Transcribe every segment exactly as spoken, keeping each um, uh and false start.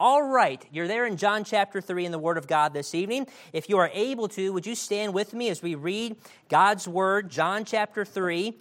All right, you're there in John chapter three in the Word of God this evening. If you are able to, would you stand with me as we read God's Word, John chapter three.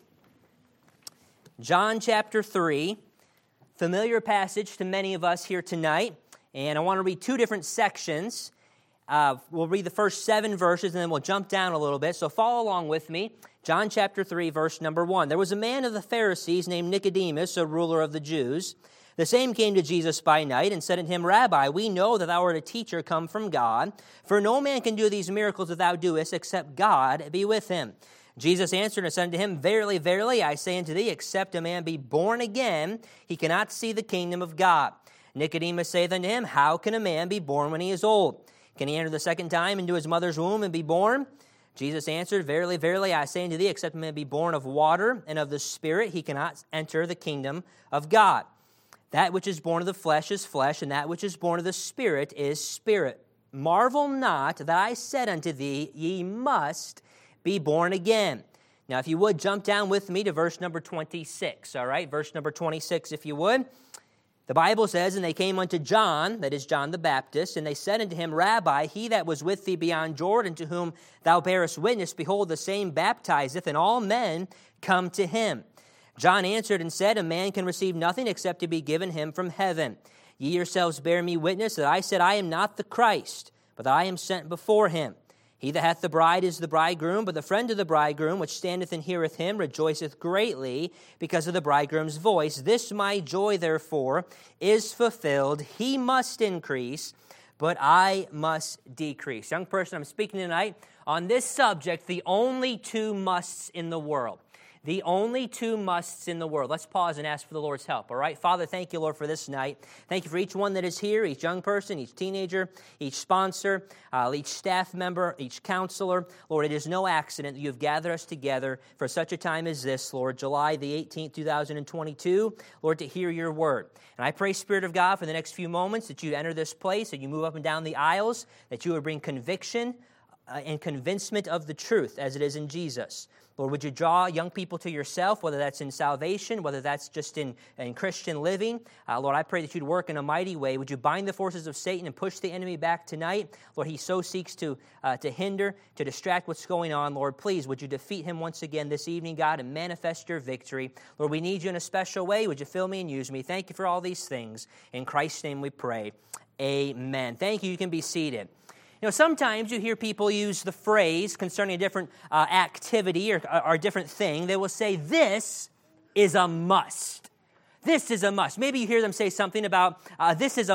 John chapter three, familiar passage to many of us here tonight. And I want to read two different sections. Uh, we'll read the first seven verses, and then we'll jump down a little bit. So follow along with me. John chapter three, verse number one. There was a man of the Pharisees named Nicodemus, a ruler of the Jews. The same came to Jesus by night and said unto him, Rabbi, we know that thou art a teacher come from God, for no man can do these miracles that thou doest, except God be with him. Jesus answered and said unto him, Verily, verily, I say unto thee, except a man be born again, he cannot see the kingdom of God. Nicodemus saith unto him, How can a man be born when he is old? Can he enter the second time into his mother's womb and be born? Jesus answered, Verily, verily, I say unto thee, except a man be born of water and of the Spirit, he cannot enter the kingdom of God. That which is born of the flesh is flesh, and that which is born of the Spirit is spirit. Marvel not that I said unto thee, Ye must be born again. Now, if you would, jump down with me to verse number twenty-six, all right? Verse number twenty-six, if you would. The Bible says, And they came unto John, that is John the Baptist, and they said unto him, Rabbi, he that was with thee beyond Jordan, to whom thou bearest witness, behold, the same baptizeth, and all men come to him. John answered and said, A man can receive nothing except to be given him from heaven. Ye yourselves bear me witness that I said, I am not the Christ, but that I am sent before him. He that hath the bride is the bridegroom, but the friend of the bridegroom, which standeth and heareth him, rejoiceth greatly because of the bridegroom's voice. This my joy, therefore, is fulfilled. He must increase, but I must decrease. Young person, I'm speaking tonight on this subject, the only two musts in the world. The only two musts in the world. Let's pause and ask for the Lord's help, all right? Father, thank you, Lord, for this night. Thank you for each one that is here, each young person, each teenager, each sponsor, uh, each staff member, each counselor. Lord, it is no accident that you have gathered us together for such a time as this, Lord, July the eighteenth, two thousand twenty-two, Lord, to hear your word. And I pray, Spirit of God, for the next few moments that you enter this place, that you move up and down the aisles, that you would bring conviction uh, and convincement of the truth as it is in Jesus. Lord, would you draw young people to yourself, whether that's in salvation, whether that's just in, in Christian living. Uh, Lord, I pray that you'd work in a mighty way. Would you bind the forces of Satan and push the enemy back tonight? Lord, he so seeks to, uh, to hinder, to distract what's going on. Lord, please, would you defeat him once again this evening, God, and manifest your victory. Lord, we need you in a special way. Would you fill me and use me? Thank you for all these things. In Christ's name we pray. Amen. Thank you. You can be seated. You know, sometimes you hear people use the phrase concerning a different uh, activity or, or a different thing. They will say, this is a must. This is a must. Maybe you hear them say something about, uh, this is a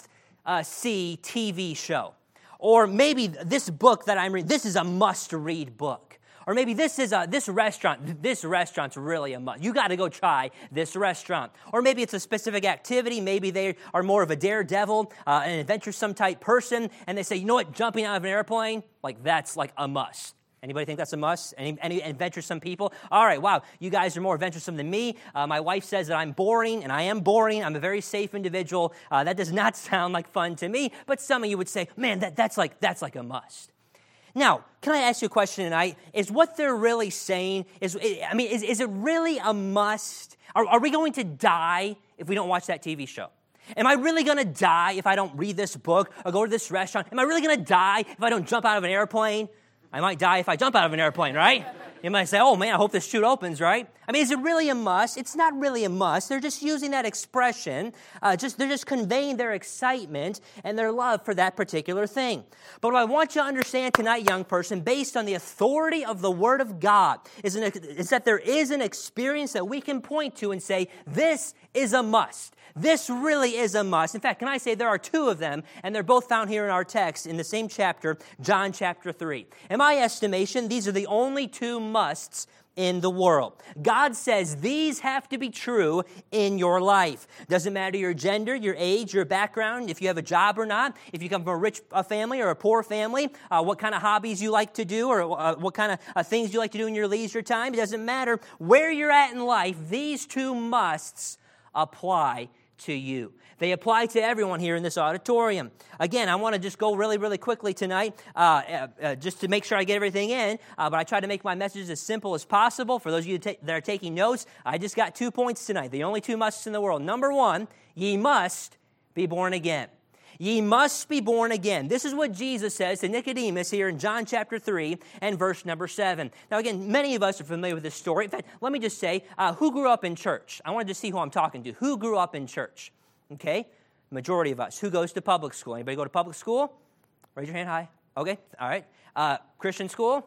must-see uh, T V show. Or maybe this book that I'm reading, this is a must-read book. Or maybe this is a, this restaurant, this restaurant's really a must. You got to go try this restaurant. Or maybe it's a specific activity. Maybe they are more of a daredevil, uh, an adventuresome type person, and they say, you know what, jumping out of an airplane, like that's like a must. Anybody think that's a must? Any, any adventuresome people? All right, wow, you guys are more adventuresome than me. Uh, my wife says that I'm boring, and I am boring. I'm a very safe individual. Uh, that does not sound like fun to me, but some of you would say, man, that, that's like that's like a must. Now, can I ask you a question tonight? Is what they're really saying, is I mean, is, is it really a must? Are, are we going to die if we don't watch that T V show? Am I really going to die if I don't read this book or go to this restaurant? Am I really going to die if I don't jump out of an airplane? I might die if I jump out of an airplane, right? You might say, oh man, I hope this chute opens, right? I mean, is it really a must? It's not really a must. They're just using that expression. Uh, just They're just conveying their excitement and their love for that particular thing. But what I want you to understand tonight, young person, based on the authority of the Word of God, is, an, is that there is an experience that we can point to and say, this is a must. This really is a must. In fact, can I say there are two of them, and they're both found here in our text in the same chapter, John chapter three. In my estimation, these are the only two musts in the world. God says these have to be true in your life. Doesn't matter your gender, your age, your background, if you have a job or not, if you come from a rich family or a poor family, uh, what kind of hobbies you like to do or uh, what kind of uh, things you like to do in your leisure time. It doesn't matter where you're at in life. These two musts apply to you. They apply to everyone here in this auditorium. Again, I want to just go really, really quickly tonight, uh, uh, uh, just to make sure I get everything in, uh, but I try to make my messages as simple as possible. For those of you that are taking notes, I just got two points tonight, the only two musts in the world. Number one, ye must be born again. Ye must be born again. This is what Jesus says to Nicodemus here in John chapter three and verse number seven. Now again, many of us are familiar with this story. In fact, let me just say, uh, who grew up in church? I wanted to see who I'm talking to. Who grew up in church? Okay, majority of us. Who goes to public school? Anybody go to public school? Raise your hand high. Okay, all right. Uh, Christian school?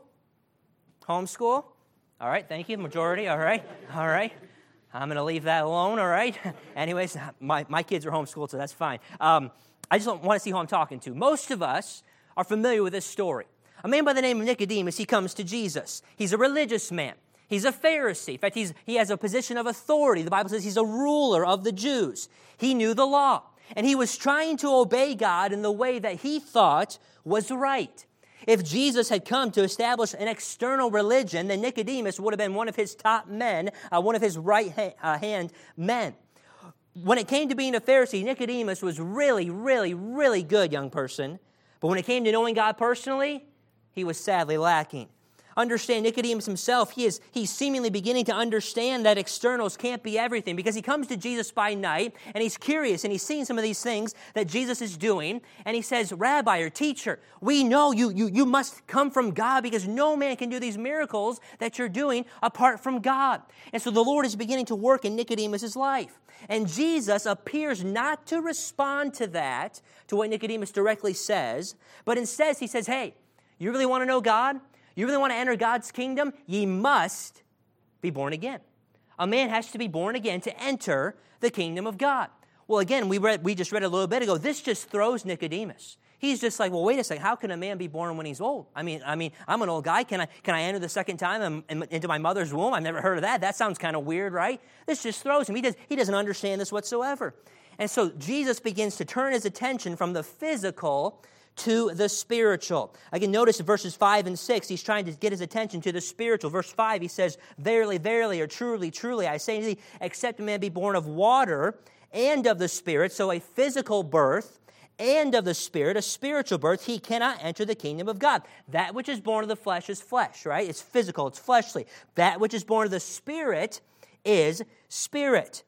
Homeschool? All right, thank you, majority, all right, all right. I'm going to leave that alone, all right? Anyways, my, my kids are homeschooled, so that's fine. Um, I just want to see who I'm talking to. Most of us are familiar with this story. A man by the name of Nicodemus, he comes to Jesus. He's a religious man. He's a Pharisee. In fact, he's, he has a position of authority. The Bible says he's a ruler of the Jews. He knew the law, and he was trying to obey God in the way that he thought was right. If Jesus had come to establish an external religion, then Nicodemus would have been one of his top men, uh, one of his right-hand uh, men. When it came to being a Pharisee, Nicodemus was really, really, really good young person. But when it came to knowing God personally, he was sadly lacking. Understand, Nicodemus himself, he is he's seemingly beginning to understand that externals can't be everything, because he comes to Jesus by night, and he's curious, and he's seeing some of these things that Jesus is doing, and he says, Rabbi or teacher, we know you, you, you must come from God, because no man can do these miracles that you're doing apart from God. And so the Lord is beginning to work in Nicodemus' life. And Jesus appears not to respond to that, to what Nicodemus directly says, but instead he says, hey, you really want to know God? You really want to enter God's kingdom? Ye must be born again. A man has to be born again to enter the kingdom of God. Well, again, we read, we just read a little bit ago, this just throws Nicodemus. He's just like, well, wait a second, how can a man be born when he's old? I mean, I mean, I'm an old guy. Can I can I enter the second time into my mother's womb? I've never heard of that. That sounds kind of weird, right? This just throws him. He, does, he doesn't understand this whatsoever. And so Jesus begins to turn his attention from the physical to the spiritual. Again, notice in verses five and six, he's trying to get his attention to the spiritual. Verse five, he says, Verily, verily, or truly, truly, I say to thee, except a man be born of water and of the Spirit, so a physical birth, and of the Spirit, a spiritual birth, he cannot enter the kingdom of God. That which is born of the flesh is flesh, right? It's physical, it's fleshly. That which is born of the Spirit is spirit.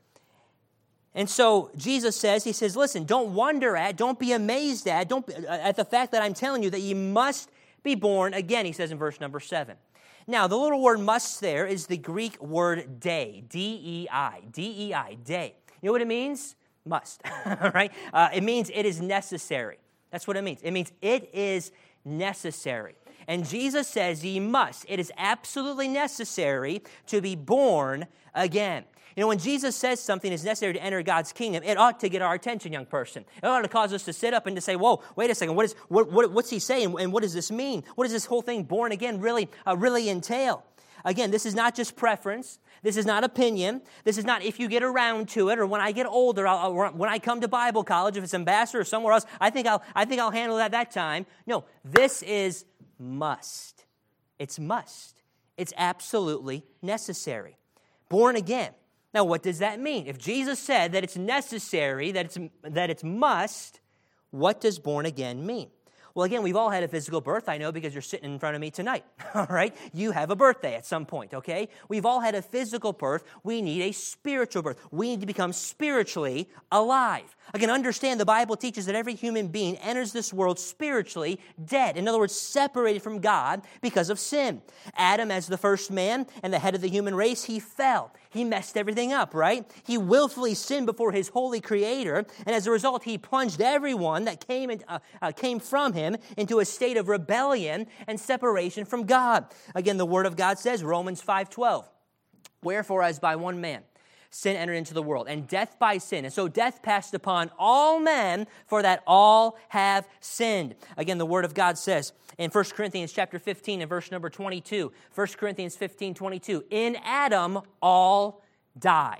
And so Jesus says, he says, listen, don't wonder at, don't be amazed at, don't be, at the fact that I'm telling you that you must be born again, he says in verse number seven. Now, the little word must there is the Greek word dei, D E I, D E I, dei. You know what it means? Must, right? Uh, it means it is necessary. That's what it means. It means it is necessary. And Jesus says ye must. It is absolutely necessary to be born again. You know, when Jesus says something is necessary to enter God's kingdom, it ought to get our attention, young person. It ought to cause us to sit up and to say, whoa, wait a second, what is what, what what's he saying, and what does this mean? What does this whole thing, born again, really, uh, really entail? Again, this is not just preference. This is not opinion. This is not if you get around to it, or when I get older, I'll, or when I come to Bible college, if it's Ambassador or somewhere else, I think I'll I think I'll handle that that time. No, this is must. It's must. It's absolutely necessary. Born again. Now, what does that mean? If Jesus said that it's necessary, that it's that it's must, what does born again mean? Well, again, we've all had a physical birth, I know, because you're sitting in front of me tonight, all right? You have a birthday at some point, okay? We've all had a physical birth. We need a spiritual birth. We need to become spiritually alive. Again, understand the Bible teaches that every human being enters this world spiritually dead. In other words, separated from God because of sin. Adam, as the first man and the head of the human race, he fell. He messed everything up, right? He willfully sinned before his holy Creator, and as a result, he plunged everyone that came in, uh, uh, came from him into a state of rebellion and separation from God. Again, the Word of God says, Romans five twelve, wherefore as by one man sin entered into the world, and death by sin. And so death passed upon all men, for that all have sinned. Again, the Word of God says in First Corinthians chapter fifteen and verse number twenty-two, First Corinthians fifteen twenty-two, in Adam all die.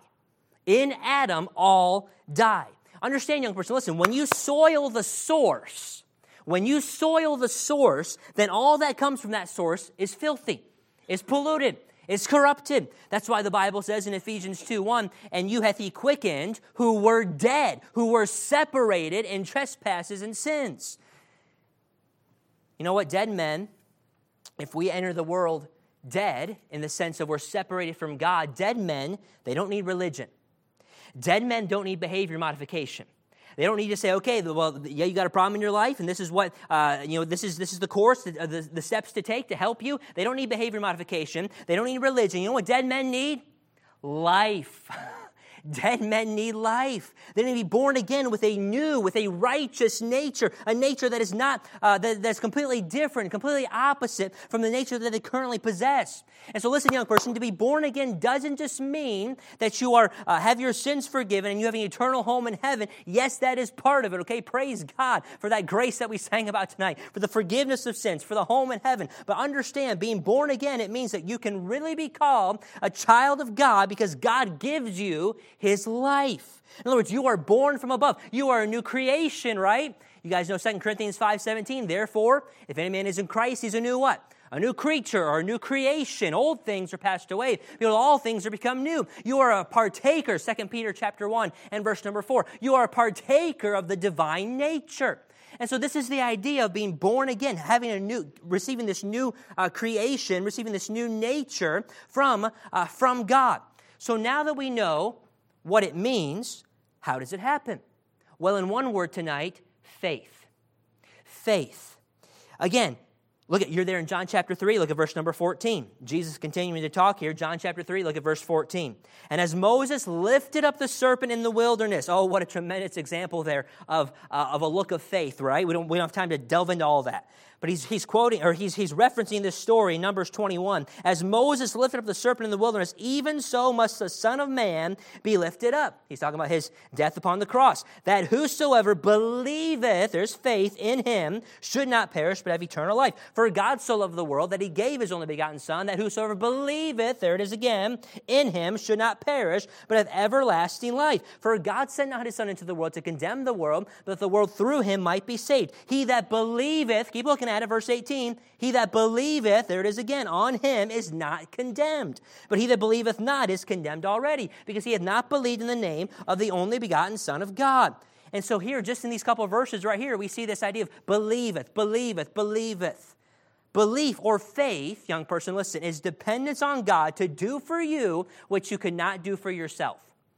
In Adam all die. Understand, young person, listen, when you soil the source, when you soil the source, then all that comes from that source is filthy, is polluted, is corrupted. That's why the Bible says in Ephesians two one, and you hath he quickened who were dead, who were separated in trespasses and sins. You know what? Dead men, if we enter the world dead, in the sense of we're separated from God, dead men, they don't need religion. Dead men don't need behavior modification. They don't need to say, okay, well, yeah, you got a problem in your life, and this is what, uh, you know, this is this is the course, the, the, the steps to take to help you. They don't need behavior modification. They don't need religion. You know what dead men need? Life. Dead men need life. They need to be born again with a new, with a righteous nature, a nature that is not, uh, that, that's completely different, completely opposite from the nature that they currently possess. And so listen, young person, to be born again doesn't just mean that you are uh, have your sins forgiven and you have an eternal home in heaven. Yes, that is part of it, okay? Praise God for that grace that we sang about tonight, for the forgiveness of sins, for the home in heaven. But understand, being born again, it means that you can really be called a child of God because God gives you His life. In other words, you are born from above. You are a new creation, right? You guys know Second Corinthians five seventeen. Therefore, if any man is in Christ, he's a new what? A new creature or a new creation. Old things are passed away. Because all things are become new. You are a partaker, Second Peter chapter one and verse number four. You are a partaker of the divine nature. And so this is the idea of being born again, having a new, receiving this new uh, creation, receiving this new nature from, uh, from God. So now that we know what it means, how does it happen? Well, in one word tonight, faith. Faith. Again, look at, you're there in John chapter three, look at verse number fourteen. Jesus continuing to talk here, John chapter three, look at verse fourteen. And as Moses lifted up the serpent in the wilderness, oh, what a tremendous example there of, uh, of a look of faith, right? We don't, we don't have time to delve into all that. But he's, he's quoting, or he's, he's referencing this story, Numbers twenty-one. As Moses lifted up the serpent in the wilderness, even so must the Son of Man be lifted up. He's talking about his death upon the cross. That whosoever believeth, there's faith in him, should not perish, but have eternal life. For God so loved the world that he gave his only begotten Son, that whosoever believeth, there it is again, in him should not perish, but have everlasting life. For God sent not his Son into the world to condemn the world, but that the world through him might be saved. He that believeth, keep looking at it, verse eighteen, he that believeth, there it is again, on him is not condemned. But he that believeth not is condemned already, because he hath not believed in the name of the only begotten Son of God. And so here, just in these couple of verses right here, we see this idea of believeth, believeth, believeth. Belief or faith, young person, listen, is dependence on God to do for you what you could not do for yourself.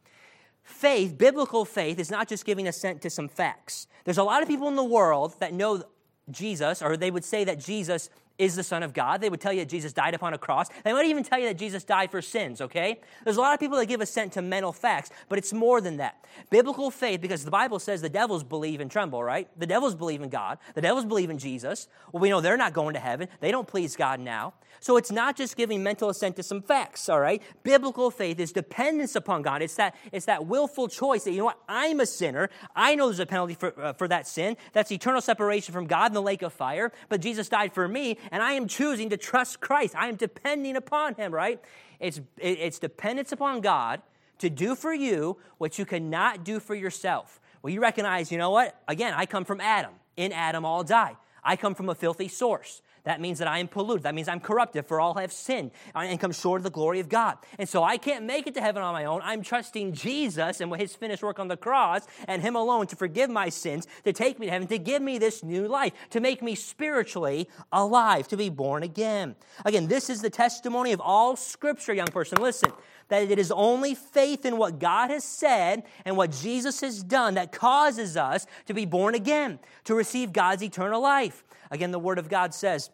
Faith, biblical faith, is not just giving assent to some facts. There's a lot of people in the world that know Jesus, or they would say that Jesus is the Son of God. They would tell you that Jesus died upon a cross. They might even tell you that Jesus died for sins, okay? There's a lot of people that give assent to mental facts, but it's more than that. Biblical faith, because the Bible says the devils believe and tremble, right? The devils believe in God. The devils believe in Jesus. Well, we know they're not going to heaven. They don't please God now. So it's not just giving mental assent to some facts, all right? Biblical faith is dependence upon God. It's that, it's that willful choice that, you know what, I'm a sinner. I know there's a penalty for, uh, for that sin. That's eternal separation from God in the lake of fire. But Jesus died for me, and I am choosing to trust Christ. I am depending upon him, right? It's, it's dependence upon God to do for you what you cannot do for yourself. Well, you recognize, you know what? Again, I come from Adam. In Adam all die. I come from a filthy source. That means that I am polluted. That means I'm corrupted, for all have sinned and come short of the glory of God. And so I can't make it to heaven on my own. I'm trusting Jesus and his finished work on the cross and him alone to forgive my sins, to take me to heaven, to give me this new life, to make me spiritually alive, to be born again. Again, this is the testimony of all Scripture, young person. Listen, that it is only faith in what God has said and what Jesus has done that causes us to be born again, to receive God's eternal life. Again, the Word of God says,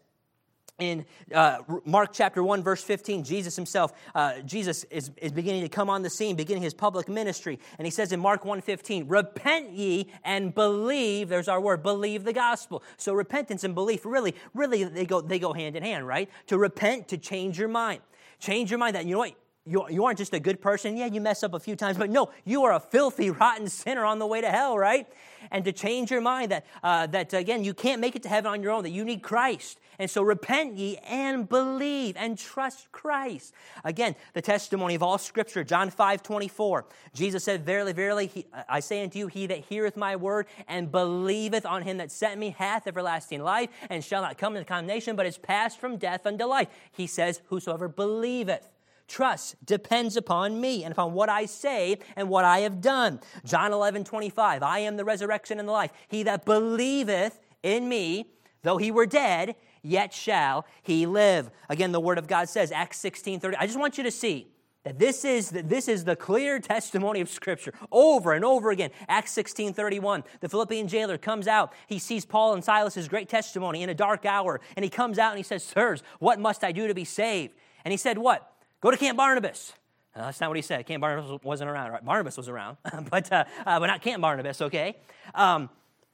in uh, Mark chapter one, verse fifteen, Jesus himself, uh, Jesus is, is beginning to come on the scene, beginning his public ministry. And he says in Mark one fifteen, repent ye and believe, there's our word, believe the gospel. So repentance and belief, really, really, they go, they go hand in hand, right? To repent, to change your mind. Change your mind that, you know what? You, you aren't just a good person. Yeah, you mess up a few times, but no, you are a filthy, rotten sinner on the way to hell, right? And to change your mind that, uh, that again, you can't make it to heaven on your own, that you need Christ. And so repent ye and believe and trust Christ. Again, the testimony of all Scripture, John five twenty-four. Jesus said, verily, verily, he, I say unto you, he that heareth my word and believeth on him that sent me hath everlasting life and shall not come into condemnation, but is passed from death unto life. He says, whosoever believeth. Trust depends upon me and upon what I say and what I have done. John eleven twenty-five, I am the resurrection and the life. He that believeth in me, though he were dead, yet shall he live. Again, the Word of God says, Acts sixteen thirty. I just want you to see That this is, that this is the clear testimony of Scripture over and over again. Acts sixteen thirty-one, the Philippian jailer comes out. He sees Paul and Silas' great testimony in a dark hour. And he comes out and he says, sirs, what must I do to be saved? And he said, what? Go to Camp Barnabas. No, that's not what he said. Camp Barnabas wasn't around. Right? Barnabas was around, but, uh, uh, but not Camp Barnabas, okay? Um,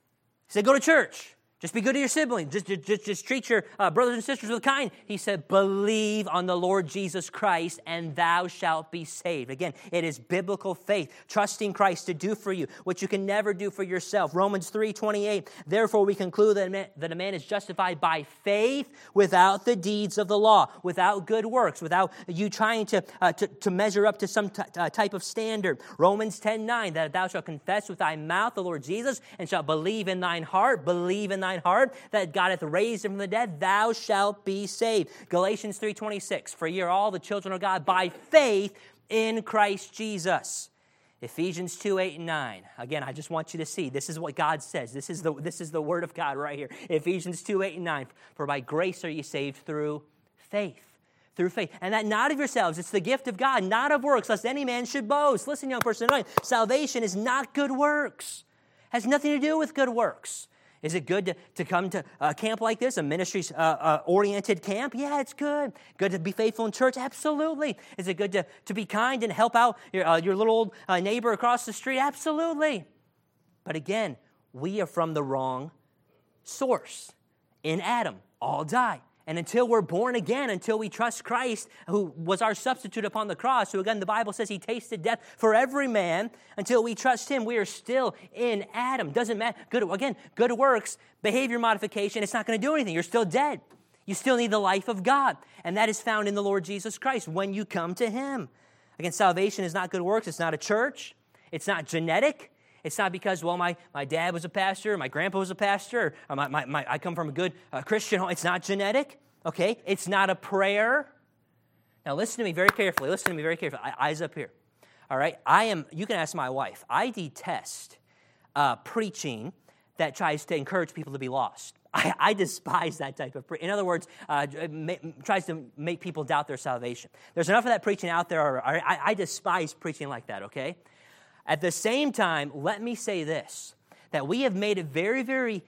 he said, go to church. Just be good to your siblings. Just, just, just treat your uh, brothers and sisters with kind. He said, believe on the Lord Jesus Christ, and thou shalt be saved. Again, it is biblical faith, trusting Christ to do for you what you can never do for yourself. Romans three twenty-eight, therefore we conclude that a man, that a man is justified by faith without the deeds of the law, without good works, without you trying to, uh, to, to measure up to some t- uh, type of standard. Romans ten nine, that thou shalt confess with thy mouth the Lord Jesus, and shalt believe in thine heart, believe in thine heart that God hath raised him from the dead, thou shalt be saved. Galatians three twenty-six, for ye are all the children of God by faith in Christ Jesus. Ephesians two eight and nine. Again, I just want you to see, this is what God says. This is the, this is the word of God right here. Ephesians two eight and nine, for by grace are ye saved through faith. Through faith. And that not of yourselves, it's the gift of God, not of works, lest any man should boast. Listen, young person, salvation is not good works. Has nothing to do with good works. Is it good to, to come to a camp like this, a ministry-oriented uh, uh, camp? Yeah, it's good. Good to be faithful in church? Absolutely. Is it good to, to be kind and help out your, uh, your little old uh, neighbor across the street? Absolutely. But again, we are from the wrong source. In Adam, all die. And until we're born again, until we trust Christ, who was our substitute upon the cross, who again the Bible says he tasted death for every man, until we trust him, we are still in Adam. Doesn't matter. Good, again, good works, behavior modification, it's not going to do anything. You're still dead. You still need the life of God. And that is found in the Lord Jesus Christ when you come to him. Again, salvation is not good works. It's not a church. It's not genetic. It's not because, well, my, my dad was a pastor, my grandpa was a pastor, or my, my, my, I come from a good uh, Christian home. It's not genetic, okay? It's not a prayer. Now, listen to me very carefully. Listen to me very carefully. Eyes up here, all right? I am, you can ask my wife, I detest uh, preaching that tries to encourage people to be lost. I, I despise that type of preaching. In other words, uh, ma- tries to make people doubt their salvation. There's enough of that preaching out there. Or, or, I, I despise preaching like that, okay? At the same time, let me say this, that we have made it very, very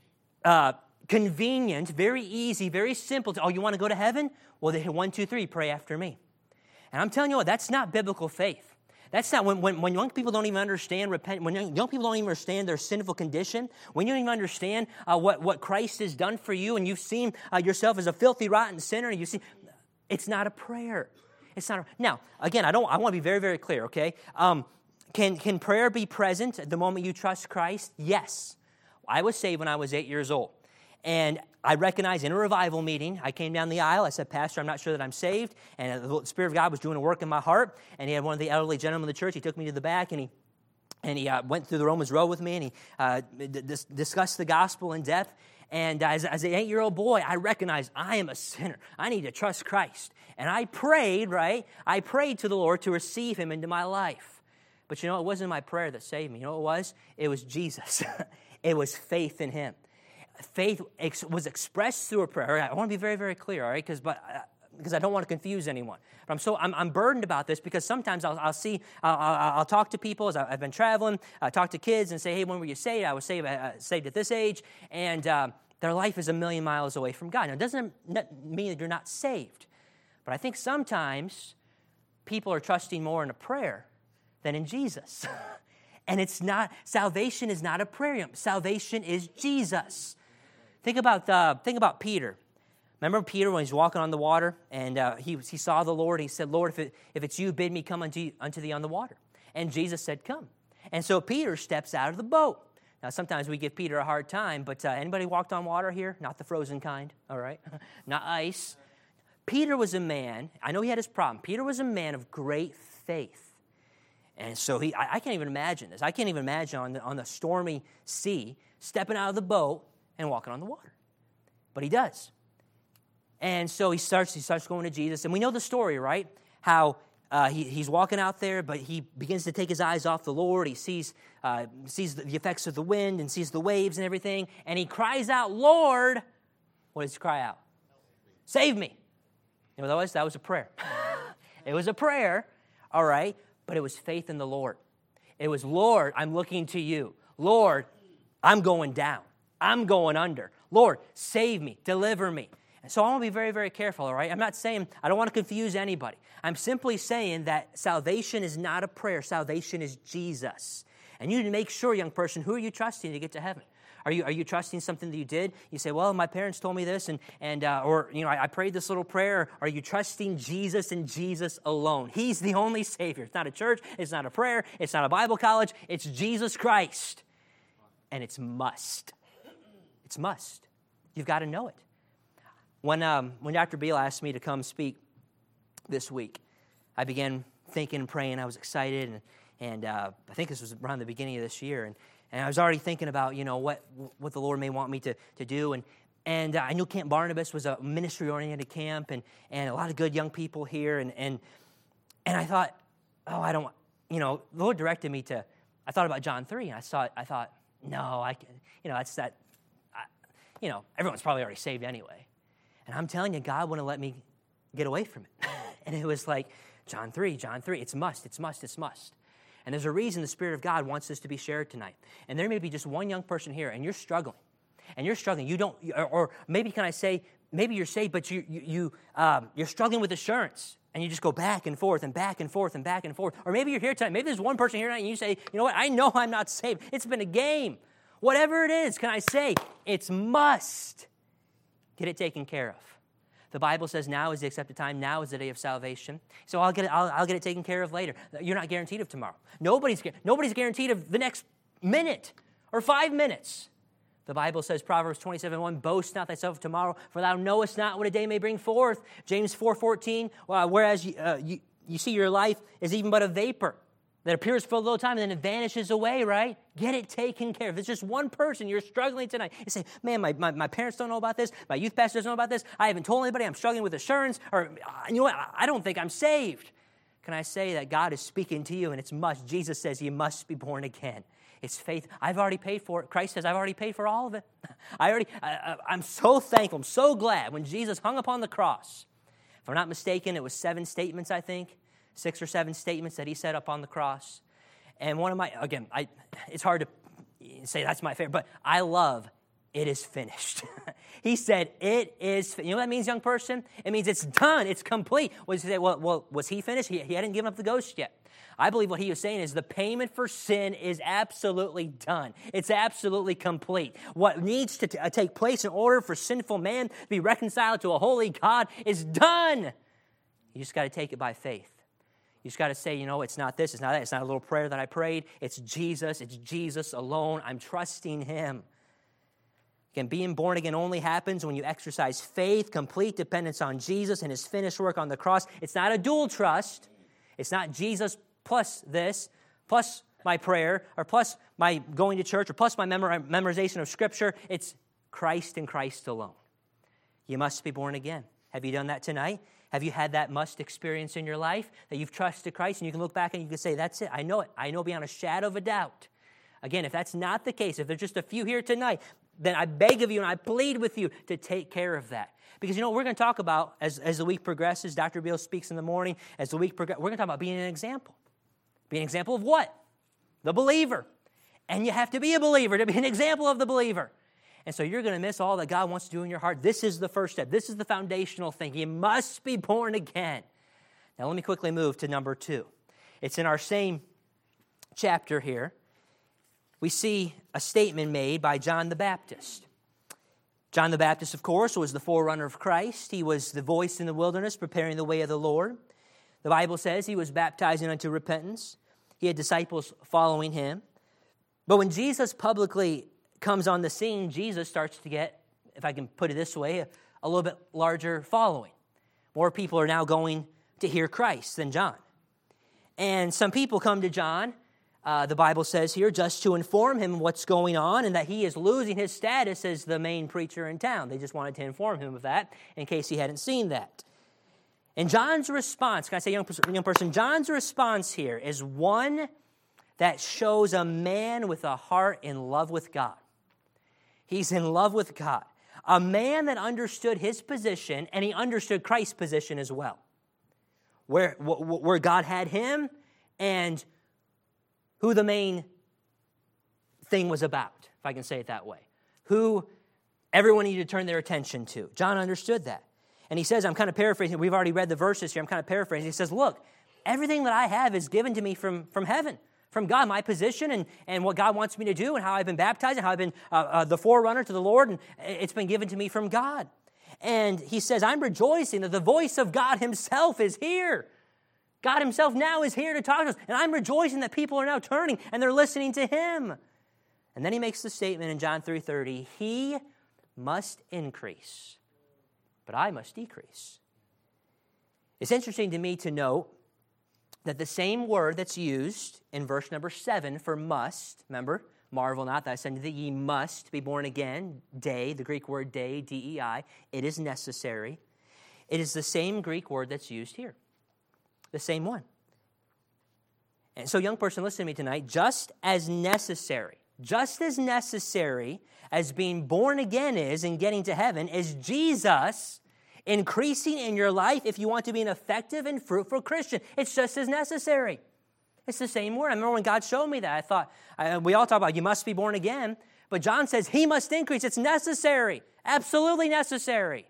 uh, convenient, very easy, very simple. To, oh, you want to go to heaven? Well, then one, two, three, pray after me. And I'm telling you what, that's not biblical faith. That's not, when, when, when young people don't even understand repent, when young, young people don't even understand their sinful condition, when you don't even understand uh, what, what Christ has done for you, and you've seen uh, yourself as a filthy, rotten sinner, and you see, it's not a prayer. It's not a, now, again, I don't, I want to be very, very clear, okay? Um, Can, can prayer be present at the moment you trust Christ? Yes. I was saved when I was eight years old. And I recognized in a revival meeting, I came down the aisle, I said, Pastor, I'm not sure that I'm saved. And the Spirit of God was doing a work in my heart. And he had one of the elderly gentlemen in the church, he took me to the back and he and he uh, went through the Romans Road with me and he uh, d- dis- discussed the gospel in depth. And as, as an eight-year-old boy, I recognized I am a sinner. I need to trust Christ. And I prayed, right? I prayed to the Lord to receive him into my life. But you know, it wasn't my prayer that saved me. You know what it was? It was Jesus. It was faith in him. Faith ex- was expressed through a prayer. I want to be very, very clear, all right? Because but uh, because I don't want to confuse anyone. But I'm so I'm, I'm burdened about this because sometimes I'll, I'll see I'll, I'll, I'll talk to people as I've been traveling. I talk to kids and say, hey, when were you saved? I was saved uh, saved at this age, and uh, their life is a million miles away from God. Now, it doesn't mean that you're not saved, but I think sometimes people are trusting more in a prayer than in Jesus. And it's not, salvation is not a prayer. Salvation is Jesus. Think about uh, think about Peter. Remember Peter when he's walking on the water and uh, he, he saw the Lord. He said, Lord, if, it, if it's you, bid me come unto, unto thee on the water. And Jesus said, come. And so Peter steps out of the boat. Now, sometimes we give Peter a hard time, but uh, anybody walked on water here? Not the frozen kind, all right? Not ice. Peter was a man, I know he had his problem. Peter was a man of great faith. And so he, I, I can't even imagine this. I can't even imagine on the, on the stormy sea, stepping out of the boat and walking on the water. But he does. And so he starts, he starts going to Jesus. And we know the story, right? How uh, he, he's walking out there, but he begins to take his eyes off the Lord. He sees, uh, sees the effects of the wind and sees the waves and everything. And he cries out, Lord, what does he cry out? Save me. You know what that was? That was a prayer. It was a prayer, all right, but it was faith in the Lord. It was, Lord, I'm looking to you. Lord, I'm going down. I'm going under. Lord, save me, deliver me. And so I want to be very, very careful, all right? I'm not saying, I don't want to confuse anybody. I'm simply saying that salvation is not a prayer. Salvation is Jesus. And you need to make sure, young person, who are you trusting to get to heaven? Are you are you trusting something that you did? You say, well, my parents told me this, and and uh, or you know, I, I prayed this little prayer. Are you trusting Jesus and Jesus alone? He's the only Savior. It's not a church. It's not a prayer. It's not a Bible college. It's Jesus Christ, and it's must. It's must. You've got to know it. When um, when Doctor Beal asked me to come speak this week, I began thinking and praying. I was excited, and and uh, I think this was around the beginning of this year, and. And I was already thinking about, you know, what what the Lord may want me to, to do. And and uh, I knew Camp Barnabas was a ministry-oriented camp and, and a lot of good young people here. And, and and I thought, oh, I don't, you know, the Lord directed me to, I thought about John three. And I saw, I thought, no, I can, you know, that's that, I, you know, everyone's probably already saved anyway. And I'm telling you, God wouldn't let me get away from it. And it was like, John three, John three, it's must, it's must, it's must. And there's a reason the Spirit of God wants this to be shared tonight. And there may be just one young person here, and you're struggling. And you're struggling. You don't, or, or maybe can I say, maybe you're saved, but you, you, you, um, you're struggling with assurance. And you just go back and forth and back and forth and back and forth. Or maybe you're here tonight. Maybe there's one person here tonight, and you say, you know what, I know I'm not saved. It's been a game. Whatever it is, can I say, it's must. Get it taken care of. The Bible says now is the accepted time. Now is the day of salvation. So I'll get it, I'll, I'll get it taken care of later. You're not guaranteed of tomorrow. Nobody's, nobody's guaranteed of the next minute or five minutes. The Bible says, Proverbs twenty-seven one, boast not thyself of tomorrow, for thou knowest not what a day may bring forth. James four fourteen, well, whereas you, uh, you, you see your life is even but a vapor that appears for a little time and then it vanishes away, right? Get it taken care of. If it's just one person, you're struggling tonight. You say, man, my, my, my parents don't know about this. My youth pastor doesn't know about this. I haven't told anybody. I'm struggling with assurance. Or, you know what? I don't think I'm saved. Can I say that God is speaking to you and it's must? Jesus says you must be born again. It's faith. I've already paid for it. Christ says I've already paid for all of it. I already, I, I'm so thankful. I'm so glad when Jesus hung upon the cross. If I'm not mistaken, it was seven statements, I think. Six or seven statements that he said up on the cross. And one of my, again, I, it's hard to say that's my favorite, but I love, it is finished. He said, it is, you know what that means, young person? It means it's done, it's complete. Was he say, well, well, was he finished? He, he hadn't given up the ghost yet. I believe what he was saying is the payment for sin is absolutely done. It's absolutely complete. What needs to t- take place in order for sinful man to be reconciled to a holy God is done. You just got to take it by faith. You just got to say, you know, it's not this, it's not that. It's not a little prayer that I prayed. It's Jesus. It's Jesus alone. I'm trusting him. Again, being born again only happens when you exercise faith, complete dependence on Jesus and his finished work on the cross. It's not a dual trust. It's not Jesus plus this, plus my prayer, or plus my going to church, or plus my memor- memorization of Scripture. It's Christ and Christ alone. You must be born again. Have you done that tonight? Have you had that must experience in your life that you've trusted Christ and you can look back and you can say, that's it. I know it. I know beyond a shadow of a doubt. Again, if that's not the case, if there's just a few here tonight, then I beg of you and I plead with you to take care of that. Because you know what we're going to talk about as, as the week progresses. Doctor Beal speaks in the morning. As the week progresses, we're going to talk about being an example. Be an example of what? The believer. And you have to be a believer to be an example of the believer. And so you're going to miss all that God wants to do in your heart. This is the first step. This is the foundational thing. You must be born again. Now let me quickly move to number two. It's in our same chapter here. We see a statement made by John the Baptist. John the Baptist, of course, was the forerunner of Christ. He was the voice in the wilderness preparing the way of the Lord. The Bible says he was baptizing unto repentance. He had disciples following him. But when Jesus publicly comes on the scene, Jesus starts to get, if I can put it this way, a, a little bit larger following. More people are now going to hear Christ than John. And some people come to John, uh, the Bible says here, just to inform him what's going on and that he is losing his status as the main preacher in town. They just wanted to inform him of that in case he hadn't seen that. And John's response, can I say young person, young person, John's response here is one that shows a man with a heart in love with God. He's in love with God. A man that understood his position, and he understood Christ's position as well. where, where God had him and who the main thing was about, if I can say it that way. Who everyone needed to turn their attention to. John understood that. And he says, I'm kind of paraphrasing, we've already read the verses here, I'm kind of paraphrasing. He says, look, everything that I have is given to me from, from heaven, from God, my position and, and what God wants me to do and how I've been baptized and how I've been uh, uh, the forerunner to the Lord, and it's been given to me from God. And he says, I'm rejoicing that the voice of God himself is here. God himself now is here to talk to us. And I'm rejoicing that people are now turning and they're listening to him. And then he makes the statement in John three thirty, he must increase, but I must decrease. It's interesting to me to note that the same word that's used in verse number seven for must, remember, marvel not that I said that ye must be born again, dei, the Greek word dei, D E I, it is necessary. It is the same Greek word that's used here, the same one. And so, young person, listen to me tonight, just as necessary, just as necessary as being born again is in getting to heaven, is Jesus increasing in your life if you want to be an effective and fruitful Christian. It's just as necessary. It's the same word. I remember when God showed me that, I thought, I, we all talk about you must be born again, but John says he must increase. It's necessary, absolutely necessary.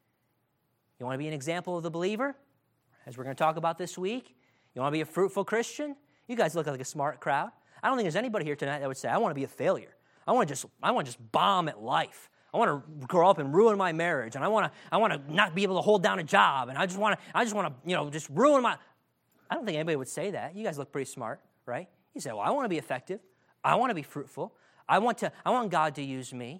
You want to be an example of the believer, as we're going to talk about this week? You want to be a fruitful Christian? You guys look like a smart crowd. I don't think there's anybody here tonight that would say, I want to be a failure. I want to just, I want to just bomb at life. I want to grow up and ruin my marriage, and I want to, I want to not be able to hold down a job, and I just want to, I just want to, you know, just ruin my. I don't think anybody would say that. You guys look pretty smart, right? You say, well, I want to be effective. I want to be fruitful. I want to, I want God to use me.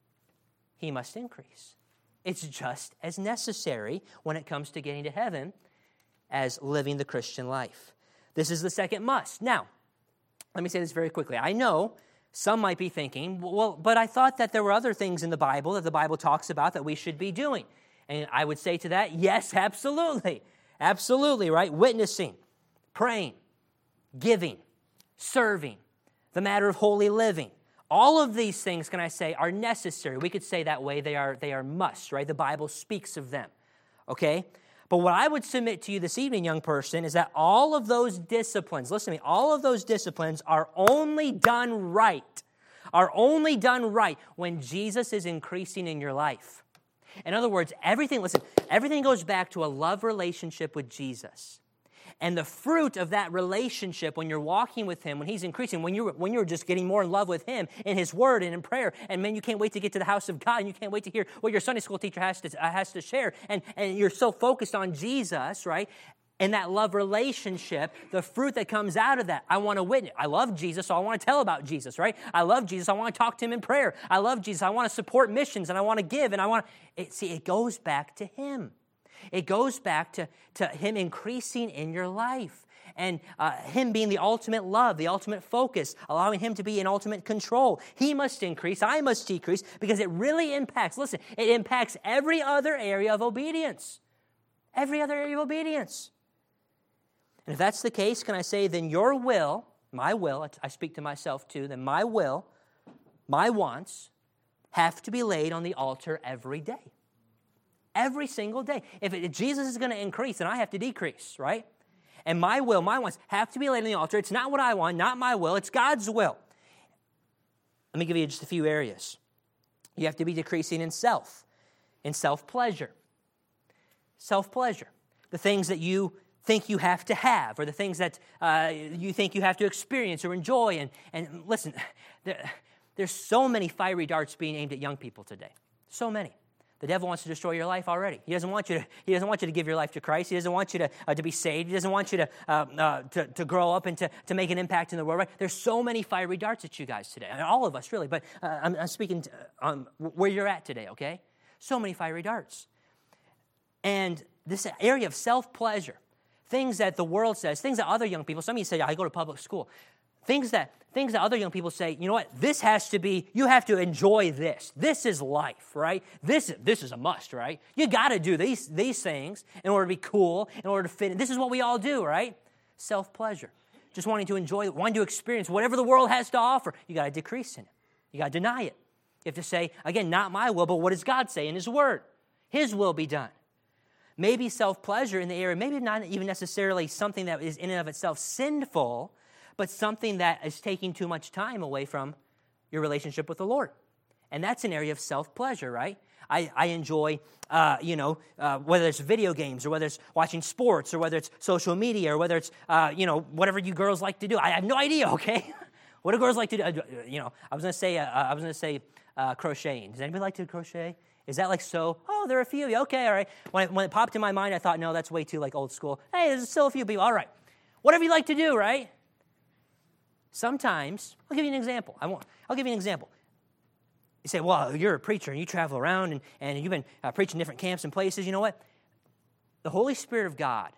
He must increase. It's just as necessary when it comes to getting to heaven as living the Christian life. This is the second must. Now, let me say this very quickly. I know some might be thinking, well, but I thought that there were other things in the Bible that the Bible talks about that we should be doing. And I would say to that, yes, absolutely. Absolutely, right? Witnessing, praying, giving, serving, the matter of holy living. All of these things, can I say, are necessary. We could say that way. They are, they are must, right? The Bible speaks of them, okay? But what I would submit to you this evening, young person, is that all of those disciplines, listen to me, all of those disciplines are only done right, are only done right when Jesus is increasing in your life. In other words, everything, listen, everything goes back to a love relationship with Jesus. And the fruit of that relationship when you're walking with him, when he's increasing, when you're, when you're just getting more in love with him in his word and in prayer, and man, you can't wait to get to the house of God, and you can't wait to hear what your Sunday school teacher has to, uh, has to share, and, and you're so focused on Jesus, right? And that love relationship, the fruit that comes out of that, I want to witness. I love Jesus, so I want to tell about Jesus, right? I love Jesus, I want to talk to him in prayer. I love Jesus, I want to support missions, and I want to give, and I want to, it, see, it goes back to him. It goes back to, to him increasing in your life and uh, him being the ultimate love, the ultimate focus, allowing him to be in ultimate control. He must increase, I must decrease, because it really impacts, listen, it impacts every other area of obedience. Every other area of obedience. And if that's the case, can I say, then your will, my will, I speak to myself too, then my will, my wants, have to be laid on the altar every day. Every single day. If, it, if Jesus is going to increase, then I have to decrease, right? And my will, my wants, have to be laid on the altar. It's not what I want, not my will. It's God's will. Let me give you just a few areas. You have to be decreasing in self, in self-pleasure. Self-pleasure. The things that you think you have to have, or the things that uh, you think you have to experience or enjoy. And, and listen, there, there's so many fiery darts being aimed at young people today. So many. The devil wants to destroy your life already. He doesn't want you to. He doesn't want you to give your life to Christ. He doesn't want you to uh, to be saved. He doesn't want you to, uh, uh, to to grow up and to, to make an impact in the world. Right? There's so many fiery darts at you guys today, and all of us really. But uh, I'm, I'm speaking to, um, where you're at today. Okay, so many fiery darts, and this area of self-pleasure, things that the world says, things that other young people. Some of you say, I go to public school. Things that things that other young people say, you know what, this has to be, you have to enjoy this. This is life, right? This, this is a must, right? You got to do these, these things in order to be cool, in order to fit in. This is what we all do, right? Self-pleasure. Just wanting to enjoy, wanting to experience whatever the world has to offer. You got to decrease in it. You got to deny it. You have to say, again, not my will, but what does God say in his word? His will be done. Maybe self-pleasure in the area, maybe not even necessarily something that is in and of itself sinful, but something that is taking too much time away from your relationship with the Lord. And that's an area of self-pleasure, right? I, I enjoy, uh, you know, uh, whether it's video games or whether it's watching sports or whether it's social media or whether it's, uh, you know, whatever you girls like to do. I have no idea, okay? What do girls like to do? You know, I was going to say, uh, I was going to say uh, crocheting. Does anybody like to crochet? Is that like so? Oh, there are a few of you. Okay, all right. When it, when it popped in my mind, I thought, no, that's way too like old school. Hey, there's still a few people. All right. Whatever you like to do, right? Sometimes, I'll give you an example. I won't, I'll give you an example. You say, well, you're a preacher and you travel around and, and you've been uh, preaching different camps and places. You know what? The Holy Spirit of God,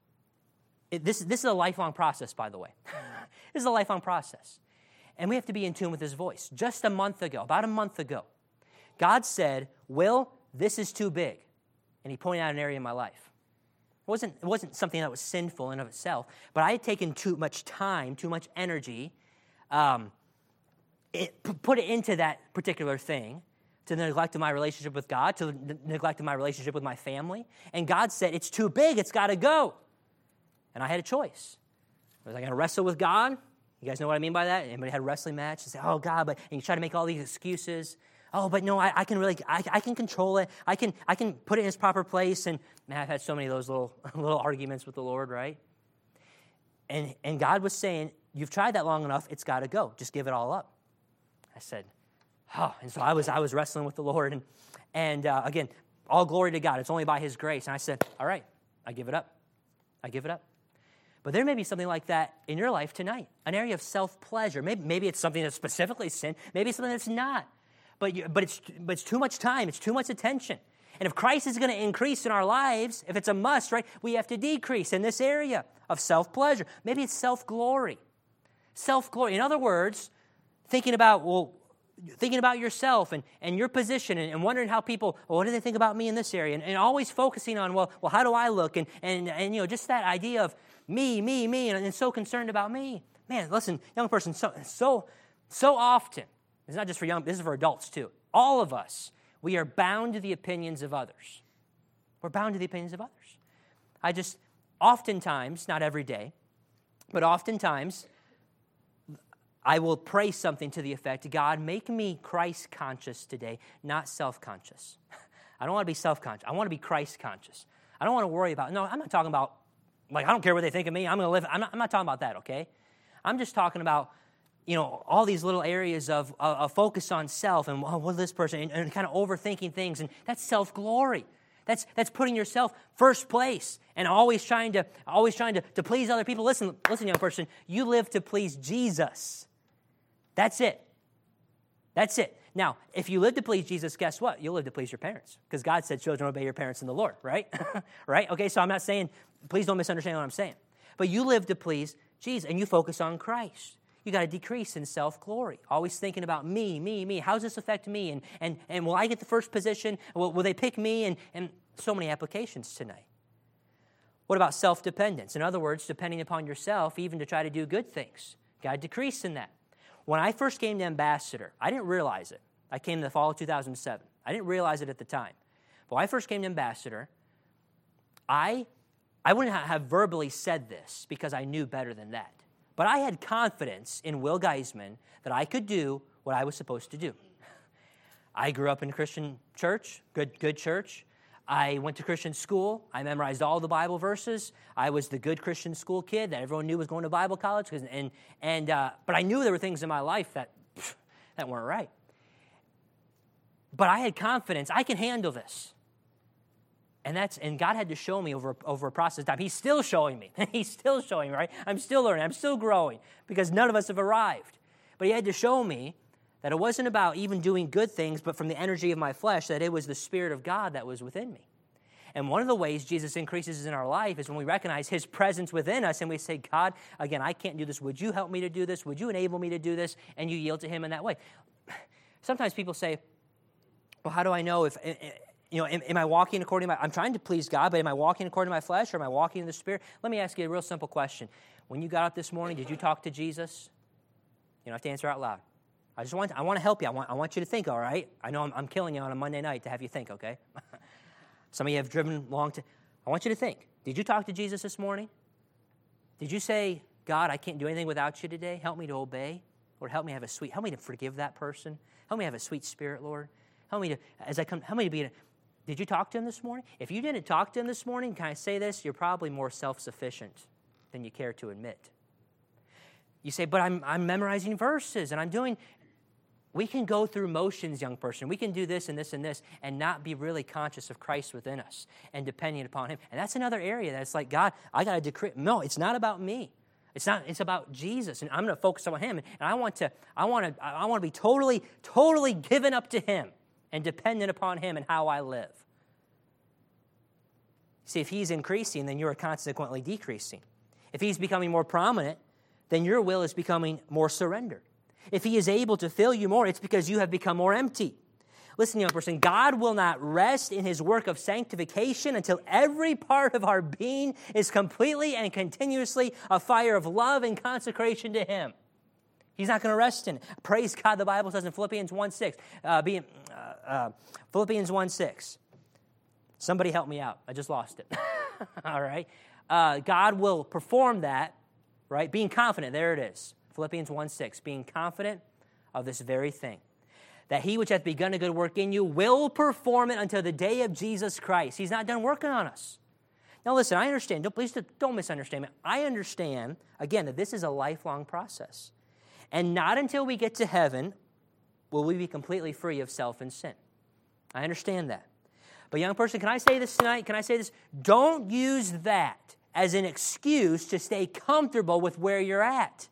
it, this, this is a lifelong process, by the way. This is a lifelong process. And we have to be in tune with His voice. Just a month ago, about a month ago, God said, Will, this is too big. And He pointed out an area in my life. It wasn't, it wasn't something that was sinful in of itself, but I had taken too much time, too much energy, um, It, put it into that particular thing, to the neglect of my relationship with God, to the neglect of my relationship with my family. And God said, it's too big, it's got to go. And I had a choice. Was I going to wrestle with God? You guys know what I mean by that? Anybody had a wrestling match? And say, oh, God, but, and you try to make all these excuses. Oh, but no, I, I can really, I, I can control it. I can, I can put it in its proper place. And man, I've had so many of those little, little arguments with the Lord, right? And, and God was saying, you've tried that long enough, it's got to go. Just give it all up. I said, oh, and so I was I was wrestling with the Lord, and and uh, again, all glory to God. It's only by His grace. And I said, all right, I give it up. I give it up. But there may be something like that in your life tonight, an area of self-pleasure. Maybe maybe it's something that's specifically sin. Maybe it's something that's not. But you, but it's but it's too much time. It's too much attention. And if Christ is going to increase in our lives, if it's a must, right, we have to decrease in this area of self-pleasure. Maybe it's self-glory. Self-glory. In other words, thinking about, well, thinking about yourself and, and your position and, and wondering how people, well, what do they think about me in this area? And, and always focusing on, well, well, how do I look? And, and, and you know, just that idea of me, me, me, and, and so concerned about me. Man, listen, young person, so, so, so often, it's not just for young, this is for adults too. All of us, we are bound to the opinions of others. We're bound to the opinions of others. I just, oftentimes, not every day, but oftentimes, I will pray something to the effect, God, make me Christ-conscious today, not self-conscious. I don't want to be self-conscious. I want to be Christ-conscious. I don't want to worry about, no, I'm not talking about, like, I don't care what they think of me. I'm going to live, I'm not, I'm not talking about that, okay? I'm just talking about, you know, all these little areas of, of, of focus on self and, oh, what is this person, and, and kind of overthinking things, and that's self-glory. That's that's putting yourself first place and always trying to always trying to, to please other people. Listen, listen, young person, you live to please Jesus. That's it. That's it. Now, if you live to please Jesus, guess what? You'll live to please your parents. Because God said, children, obey your parents in the Lord, right? Right? Okay, so I'm not saying, please don't misunderstand what I'm saying. But you live to please Jesus, and you focus on Christ. You got to decrease in self-glory. Always thinking about me, me, me. How does this affect me? And and and will I get the first position? Will, will they pick me? And, and so many applications tonight. What about self-dependence? In other words, depending upon yourself, even to try to do good things. Got to decrease in that. When I first came to Ambassador, I didn't realize it. I came in the fall of two thousand seven. I didn't realize it at the time. But when I first came to Ambassador, I, I wouldn't have verbally said this because I knew better than that. But I had confidence in Will Geisman that I could do what I was supposed to do. I grew up in a Christian church, good, good church. I went to Christian school. I memorized all the Bible verses. I was the good Christian school kid that everyone knew was going to Bible college. And, and, uh, but I knew there were things in my life that, that weren't right. But I had confidence. I can handle this. And that's and God had to show me over, over a process of time. He's still showing me. He's still showing me, right? I'm still learning. I'm still growing because none of us have arrived. But He had to show me that it wasn't about even doing good things, but from the energy of my flesh, that it was the Spirit of God that was within me. And one of the ways Jesus increases in our life is when we recognize His presence within us and we say, God, again, I can't do this. Would you help me to do this? Would you enable me to do this? And you yield to Him in that way. Sometimes people say, well, how do I know if, you know, am, am I walking according to my, I'm trying to please God, but am I walking according to my flesh or am I walking in the Spirit? Let me ask you a real simple question. When you got up this morning, did you talk to Jesus? You don't have to answer out loud. I just want, I want to help you. I want, I want you to think, all right? I know I'm, I'm killing you on a Monday night to have you think, okay? Some of you have driven long to, I want you to think. Did you talk to Jesus this morning? Did you say, God, I can't do anything without you today. Help me to obey. Lord, help me have a sweet, help me to forgive that person. Help me have a sweet spirit, Lord. Help me to, as I come, help me to be, a, did you talk to him this morning? If you didn't talk to him this morning, can I say this? You're probably more self-sufficient than you care to admit. You say, but I'm, I'm memorizing verses and I'm doing, we can go through motions, young person. We can do this and this and this and not be really conscious of Christ within us and depending upon him. And that's another area that's like, God, I got to decree. No, it's not about me. It's not, it's about Jesus, and I'm going to focus on him. And I want to, I want to, I want to be totally, totally given up to him and dependent upon him and how I live. See, if he's increasing, then you're consequently decreasing. If he's becoming more prominent, then your will is becoming more surrendered. If he is able to fill you more, it's because you have become more empty. Listen, young person, God will not rest in his work of sanctification until every part of our being is completely and continuously a fire of love and consecration to him. He's not going to rest in it. Praise God, the Bible says in Philippians one six, uh, being, uh, uh, Philippians one six. Somebody help me out. I just lost it. All right. Uh, God will perform that, right? Being confident. There it is. Philippians one six. Being confident of this very thing, that he which hath begun a good work in you will perform it until the day of Jesus Christ. He's not done working on us. Now listen, I understand. Don't, please don't misunderstand me. I understand, again, that this is a lifelong process. And not until we get to heaven will we be completely free of self and sin. I understand that. But young person, can I say this tonight? Can I say this? Don't use that as an excuse to stay comfortable with where you're at.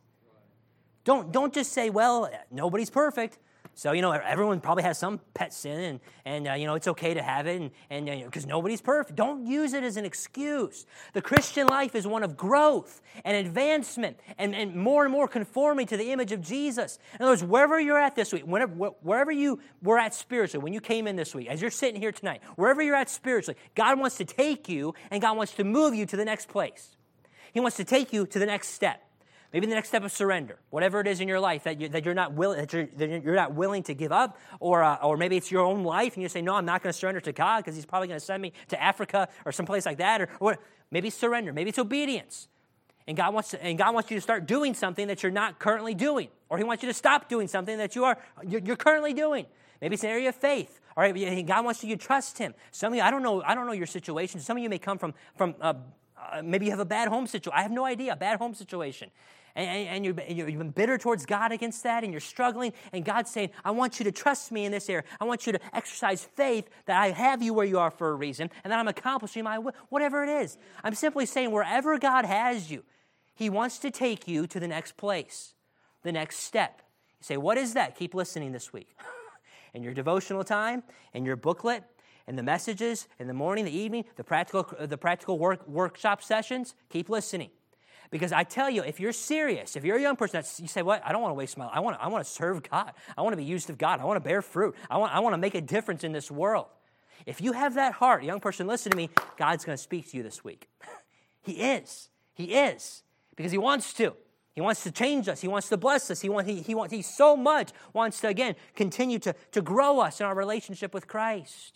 Don't, don't just say, well, nobody's perfect. So, you know, everyone probably has some pet sin, and, and uh, you know, it's okay to have it, and because uh, nobody's perfect. Don't use it as an excuse. The Christian life is one of growth and advancement and, and more and more conforming to the image of Jesus. In other words, wherever you're at this week, whenever, wherever you were at spiritually, when you came in this week, as you're sitting here tonight, wherever you're at spiritually, God wants to take you, and God wants to move you to the next place. He wants to take you to the next step. Maybe the next step of surrender, whatever it is in your life that, you, that you're not willing that you're, that you're not willing to give up, or uh, or maybe it's your own life, and you say, no, I'm not going to surrender to God because He's probably going to send me to Africa or someplace like that, or, or maybe it's surrender, maybe it's obedience, and God wants to, and God wants you to start doing something that you're not currently doing, or He wants you to stop doing something that you are you're, you're currently doing. Maybe it's an area of faith. All right, God wants you to trust Him. Some of you, I don't know, I don't know your situation. Some of you may come from from uh, uh, maybe you have a bad home situation. I have no idea, a bad home situation. And, and, and you've been bitter towards God against that, and you're struggling, and God's saying, I want you to trust me in this area. I want you to exercise faith that I have you where you are for a reason, and that I'm accomplishing my will, whatever it is. I'm simply saying wherever God has you, He wants to take you to the next place, the next step. You say, what is that? Keep listening this week. In your devotional time, in your booklet, in the messages, in the morning, the evening, the practical, the practical work, workshop sessions, keep listening. Because I tell you, if you're serious, if you're a young person, that's, you say, what? I don't want to waste my life. I want to, I want to serve God. I want to be used of God. I want to bear fruit. I want, I want to make a difference in this world. If you have that heart, young person, listen to me, God's going to speak to you this week. He is. He is. Because He wants to. He wants to change us. He wants to bless us. He, want, he, he, wants, he so much wants to, again, continue to, to grow us in our relationship with Christ.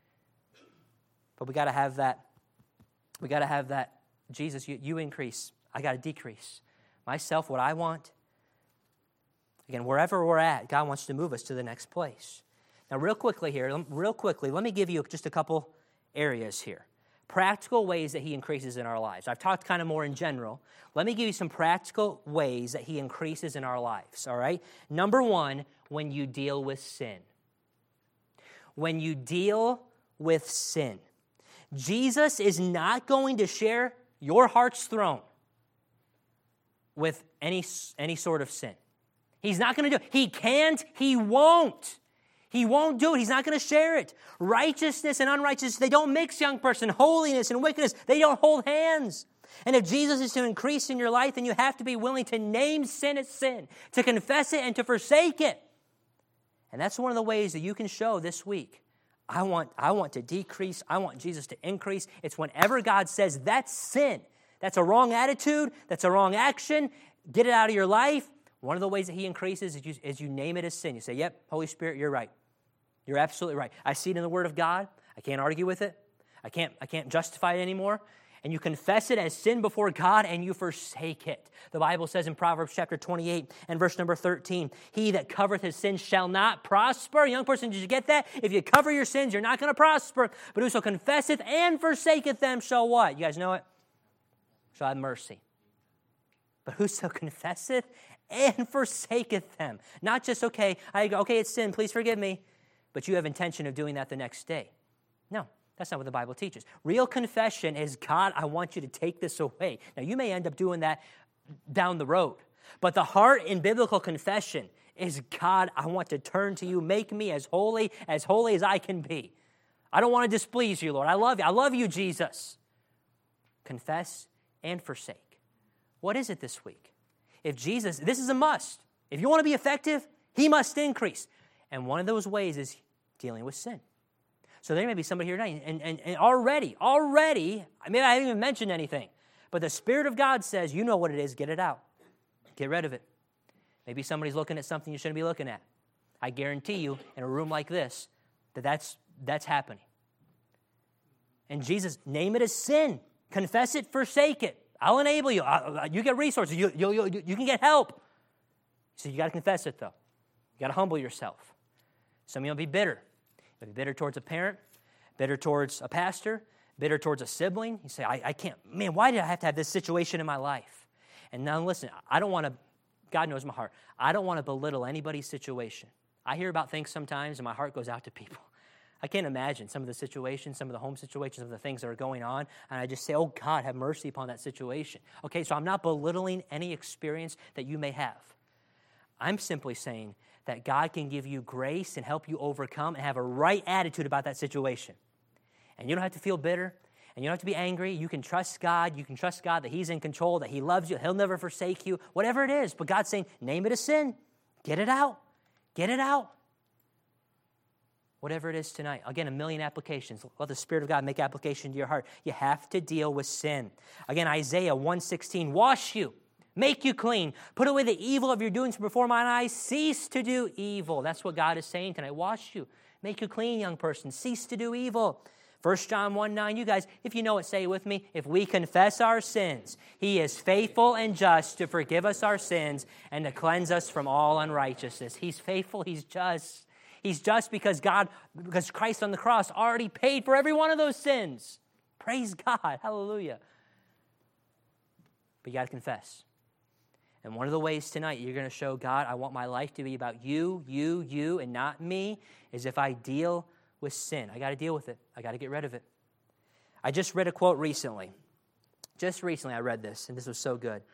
But we got to have that. We got to have that. Jesus, you, you increase. I got to decrease. Myself, what I want. Again, wherever we're at, God wants to move us to the next place. Now, real quickly here, real quickly, let me give you just a couple areas here. Practical ways that He increases in our lives. I've talked kind of more in general. Let me give you some practical ways that He increases in our lives, all right? Number one, when you deal with sin. When you deal with sin. Jesus is not going to share your heart's throne with any, any sort of sin. He's not going to do it. He can't. He won't. He won't do it. He's not going to share it. Righteousness and unrighteousness, they don't mix, young person. Holiness and wickedness, they don't hold hands. And if Jesus is to increase in your life, then you have to be willing to name sin as sin, to confess it and to forsake it. And that's one of the ways that you can show this week. I want, I want to decrease. I want Jesus to increase. It's whenever God says that's sin. That's a wrong attitude. That's a wrong action. Get it out of your life. One of the ways that He increases is you, is you name it as sin. You say, yep, Holy Spirit, you're right. You're absolutely right. I see it in the Word of God. I can't argue with it. I can't, I can't justify it anymore. And you confess it as sin before God and you forsake it. The Bible says in Proverbs chapter twenty-eight and verse number thirteen, he that covereth his sins shall not prosper. Young person, did you get that? If you cover your sins, you're not going to prosper. But whoso confesseth and forsaketh them shall what? You guys know it? Shall have mercy. But whoso confesseth and forsaketh them. Not just, okay, I go, okay, it's sin, please forgive me. But you have intention of doing that the next day. No. That's not what the Bible teaches. Real confession is, God, I want you to take this away. Now, you may end up doing that down the road. But the heart in biblical confession is, God, I want to turn to you. Make me as holy, as holy as I can be. I don't want to displease you, Lord. I love you. I love you, Jesus. Confess and forsake. What is it this week? If Jesus, this is a must. If you want to be effective, he must increase. And one of those ways is dealing with sin. So there may be somebody here tonight, and, and, and already, already, I mean, I haven't even mentioned anything, but the Spirit of God says, you know what it is, get it out. Get rid of it. Maybe somebody's looking at something you shouldn't be looking at. I guarantee you, in a room like this, that that's, that's happening. And Jesus, name it as sin. Confess it, forsake it. I'll enable you. I, you get resources. You, you, you, you can get help. So you got to confess it, though. You got to humble yourself. Some of you will be bitter. Be bitter towards a parent, bitter towards a pastor, bitter towards a sibling. You say, I, I can't, man, why did I have to have this situation in my life? And now listen, I don't want to, God knows my heart, I don't want to belittle anybody's situation. I hear about things sometimes and my heart goes out to people. I can't imagine some of the situations, some of the home situations, some of the things that are going on, and I just say, oh God, have mercy upon that situation. Okay, so I'm not belittling any experience that you may have. I'm simply saying that God can give you grace and help you overcome and have a right attitude about that situation. And you don't have to feel bitter, and you don't have to be angry. You can trust God. You can trust God that he's in control, that he loves you. He'll never forsake you, whatever it is. But God's saying, name it a sin. Get it out. Get it out. Whatever it is tonight. Again, a million applications. Let the Spirit of God make application to your heart. You have to deal with sin. Again, Isaiah one sixteen, wash you. Make you clean. Put away the evil of your doings from before mine eyes. Cease to do evil. That's what God is saying tonight. Wash you. Make you clean, young person. Cease to do evil. First John one nine, you guys, if you know it, say it with me. If we confess our sins, he is faithful and just to forgive us our sins and to cleanse us from all unrighteousness. He's faithful. He's just. He's just because God, because Christ on the cross already paid for every one of those sins. Praise God. Hallelujah. But you got to confess. And one of the ways tonight you're going to show God, I want my life to be about you, you, you, and not me, is if I deal with sin. I got to deal with it. I got to get rid of it. I just read a quote recently. Just recently I read this, and this was so good.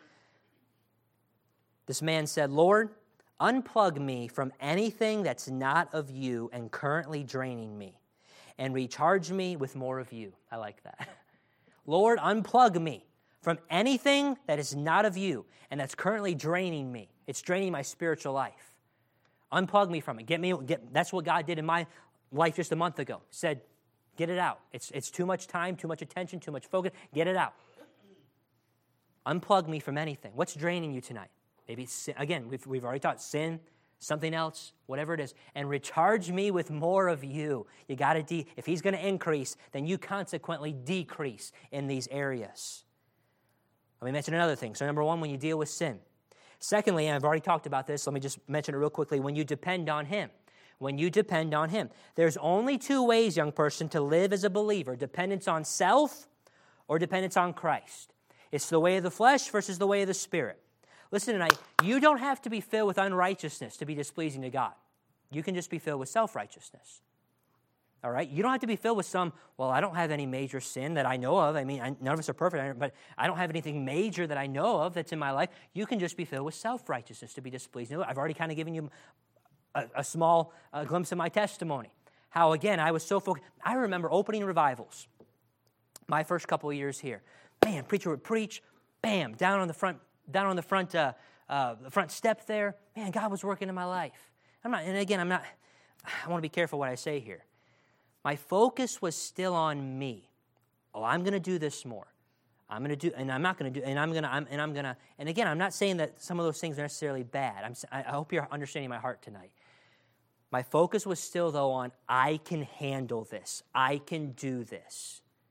This man said, Lord, unplug me from anything that's not of you and currently draining me, and recharge me with more of you. I like that. Lord, unplug me from anything that is not of you and that's currently draining me. It's draining my spiritual life. Unplug me from it. Get me. Get, that's what God did in my life just a month ago. Said, get it out. It's, it's too much time, too much attention, too much focus. Get it out. Unplug me from anything. What's draining you tonight? Maybe it's sin. Again, we've, we've already taught sin, something else, whatever it is. And recharge me with more of you. You got to, de- if he's going to increase, then you consequently decrease in these areas. Let me mention another thing. So number one, when you deal with sin. Secondly, and I've already talked about this, let me just mention it real quickly, when you depend on him. When you depend on him. There's only two ways, young person, to live as a believer. Dependence on self or dependence on Christ. It's the way of the flesh versus the way of the Spirit. Listen tonight, you don't have to be filled with unrighteousness to be displeasing to God. You can just be filled with self-righteousness. All right? You don't have to be filled with some, well, I don't have any major sin that I know of. I mean, I, none of us are perfect, but I don't have anything major that I know of that's in my life. You can just be filled with self-righteousness to be displeasing. I've already kind of given you a, a small uh, glimpse of my testimony. How, again, I was so focused. I remember opening revivals my first couple of years here. Man, preacher would preach, bam, down on the front, down on the front, uh, uh, the front step there. Man, God was working in my life. I'm not, and again, I'm not, I want to be careful what I say here. My focus was still on me. Oh, I'm going to do this more. I'm going to do, and I'm not going to do, and I'm going to, I'm, and I'm going to, and again, I'm not saying that some of those things are necessarily bad. I'm, I hope you're understanding my heart tonight. My focus was still, though, on I can handle this. I can do this.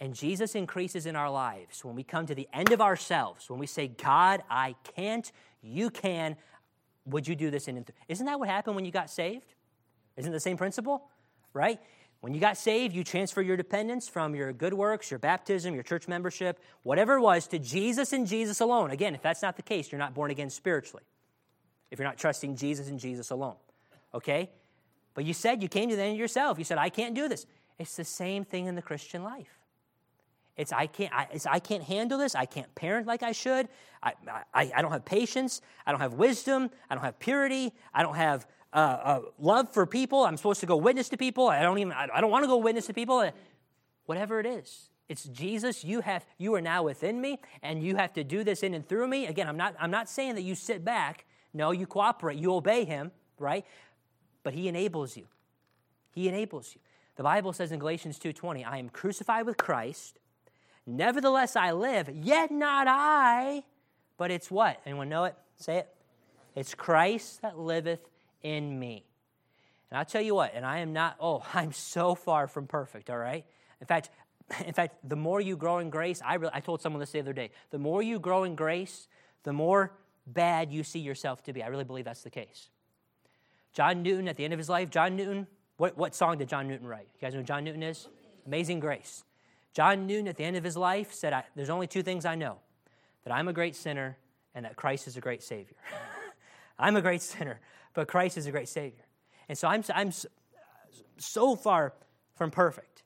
And Jesus increases in our lives when we come to the end of ourselves, when we say, God, I can't, you can, would you do this in and through? Isn't that what happened when you got saved? Isn't it the same principle, right? When you got saved, you transfer your dependence from your good works, your baptism, your church membership, whatever it was, to Jesus and Jesus alone. Again, if that's not the case, you're not born again spiritually, if you're not trusting Jesus and Jesus alone, okay? But you said you came to the end of yourself. You said, I can't do this. It's the same thing in the Christian life. It's I can't I, it's, I can't handle this. I can't parent like I should. I, I, I don't have patience. I don't have wisdom. I don't have purity. I don't have uh, uh, love for people. I'm supposed to go witness to people. I don't even. I, I don't want to go witness to people. Whatever it is, it's Jesus. You have you are now within me, and you have to do this in and through me. Again, I'm not I'm not saying that you sit back. No, you cooperate. You obey Him, right? But He enables you. He enables you. The Bible says in Galatians two twenty, I am crucified with Christ. Nevertheless, I live, yet not I, but it's what? Anyone know it? Say it. It's Christ that liveth in me. And I'll tell you what, and I am not, oh, I'm so far from perfect, all right? In fact, in fact, the more you grow in grace, I, really, I told someone this the other day, the more you grow in grace, the more bad you see yourself to be. I really believe that's the case. John Newton, at the end of his life, John Newton, what, what song did John Newton write? You guys know who John Newton is? Amazing Grace. John Newton, at the end of his life, said, I, there's only two things I know, that I'm a great sinner and that Christ is a great Savior. I'm a great sinner, but Christ is a great Savior. And so I'm, I'm so far from perfect.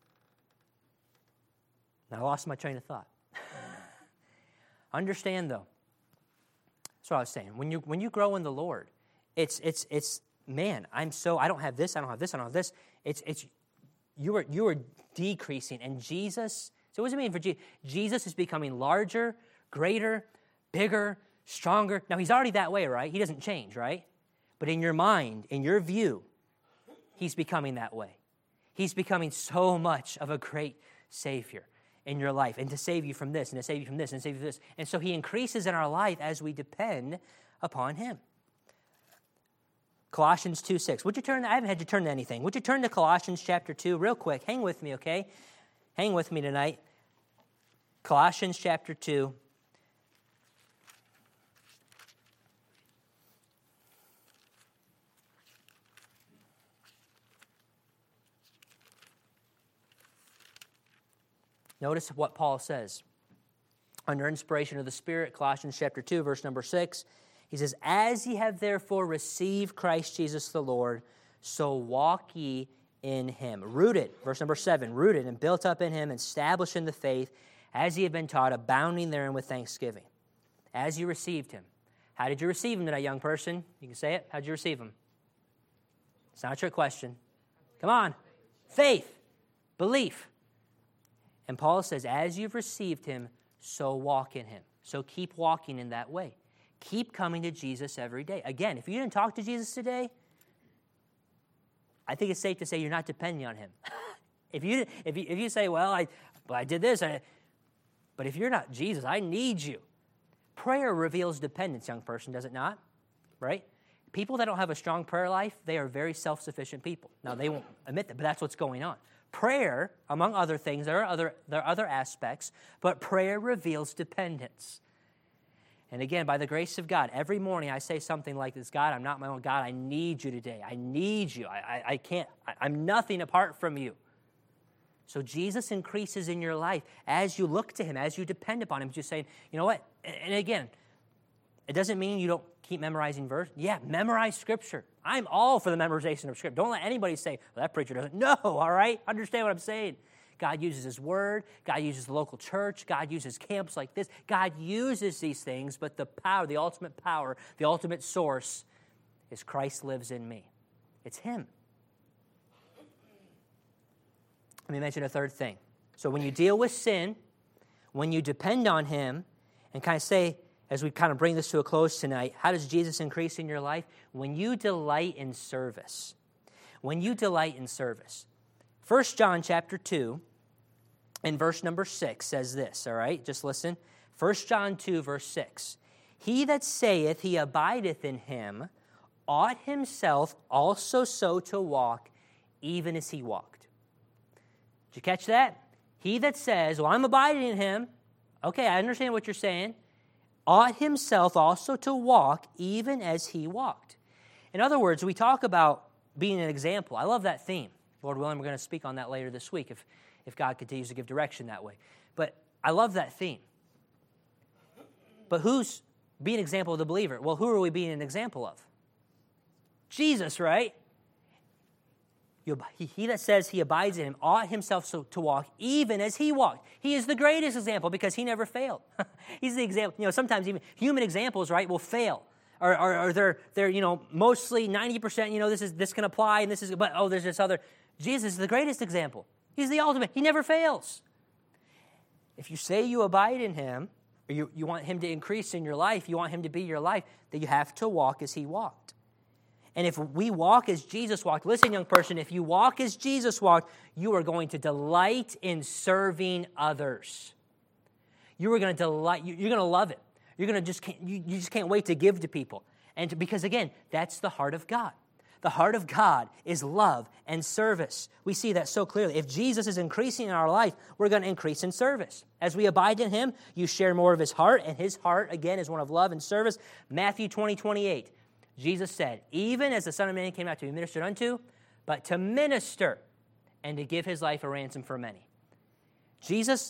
Now I lost my train of thought. Understand, though, that's what I was saying. When you, when you grow in the Lord, it's, it's, it's man, I'm so, I don't have this, I don't have this, I don't have this. It's, it's, you are, you are decreasing, and Jesus, so what does it mean for Jesus? Jesus is becoming larger, greater, bigger, stronger. Now, He's already that way, right? He doesn't change, right? But in your mind, in your view, He's becoming that way. He's becoming so much of a great Savior in your life, and to save you from this, and to save you from this, and to save you from this. And so He increases in our life as we depend upon Him. Colossians two six. Would you turn, I haven't had you turn to anything. Would you turn to Colossians chapter two real quick? Hang with me, okay? Hang with me tonight. Colossians chapter two. Notice what Paul says. Under inspiration of the Spirit, Colossians chapter two, verse number six. He says, as ye have therefore received Christ Jesus the Lord, so walk ye in Him. Rooted, verse number seven, rooted and built up in Him, established in the faith, as ye have been taught, abounding therein with thanksgiving. As you received Him. How did you receive Him tonight, young person? You can say it. How did you receive Him? It's not a trick question. Come on. Faith. Belief. And Paul says, as you've received Him, so walk in Him. So keep walking in that way. Keep coming to Jesus every day. Again, if you didn't talk to Jesus today, I think it's safe to say you're not depending on Him. if you if you if you say, well, I well, I did this, I, but if you're not Jesus, I need you. Prayer reveals dependence, young person, does it not? Right? People that don't have a strong prayer life, they are very self-sufficient people. Now, they won't admit that, but that's what's going on. Prayer, among other things, there are other there are other aspects, but prayer reveals dependence. And again, by the grace of God, every morning I say something like this, God, I'm not my own. God, I need you today. I need you. I, I, I can't, I, I'm nothing apart from you. So Jesus increases in your life as you look to Him, as you depend upon Him, just saying, you know what? And again, it doesn't mean you don't keep memorizing verse. Yeah, memorize Scripture. I'm all for the memorization of Scripture. Don't let anybody say, well, that preacher doesn't. No, all right? Understand what I'm saying. God uses His Word. God uses the local church. God uses camps like this. God uses these things, but the power, the ultimate power, the ultimate source is Christ lives in me. It's Him. Let me mention a third thing. So when you deal with sin, when you depend on Him, and kind of say, as we kind of bring this to a close tonight, how does Jesus increase in your life? When you delight in service. When you delight in service. First John chapter two, and verse number six says this, all right? Just listen. First John two, verse six. He that saith he abideth in Him ought himself also so to walk, even as He walked. Did you catch that? He that says, well, I'm abiding in him, okay, I understand what you're saying, ought himself also to walk even as he walked. In other words, we talk about being an example. I love that theme. Lord willing, we're going to speak on that later this week if, if God continues to give direction that way. But I love that theme. But who's being an example of the believer? Well, who are we being an example of? Jesus, right? You, he, he that says he abides in him ought himself so to walk even as he walked. He is the greatest example because he never failed. He's the example. You know, sometimes even human examples, right, will fail. Or, or, or they're, they're, you know, mostly ninety percent, you know, this is this can apply and this is, but oh, there's this other. Jesus is the greatest example. He's the ultimate. He never fails. If you say you abide in him, or you, you want him to increase in your life, you want him to be your life, then you have to walk as he walked. And if we walk as Jesus walked, listen, young person, if you walk as Jesus walked, you are going to delight in serving others. You are going to delight, you're going to love it. You're going to just, can't, you, you just can't wait to give to people. And to, because again, that's the heart of God. The heart of God is love and service. We see that so clearly. If Jesus is increasing in our life, we're going to increase in service. As we abide in him, you share more of his heart, and his heart, again, is one of love and service. Matthew twenty, twenty-eight, Jesus said, even as the Son of Man came out to be ministered unto, but to minister and to give his life a ransom for many. Jesus,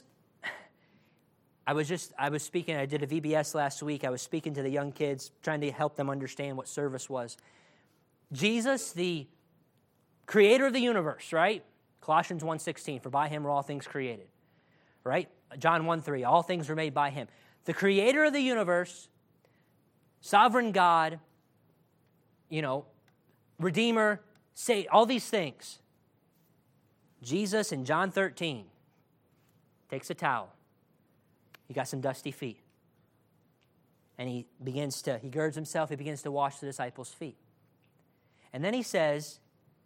I was just, I was speaking, I did a V B S last week. I was speaking to the young kids, trying to help them understand what service was. Jesus, the creator of the universe, right? Colossians one sixteen, for by him were all things created, right? John one three, all things were made by him. The creator of the universe, sovereign God, you know, Redeemer, say all these things. Jesus in John thirteen takes a towel. He got some dusty feet. And he begins to, he girds himself, he begins to wash the disciples' feet. And then he says,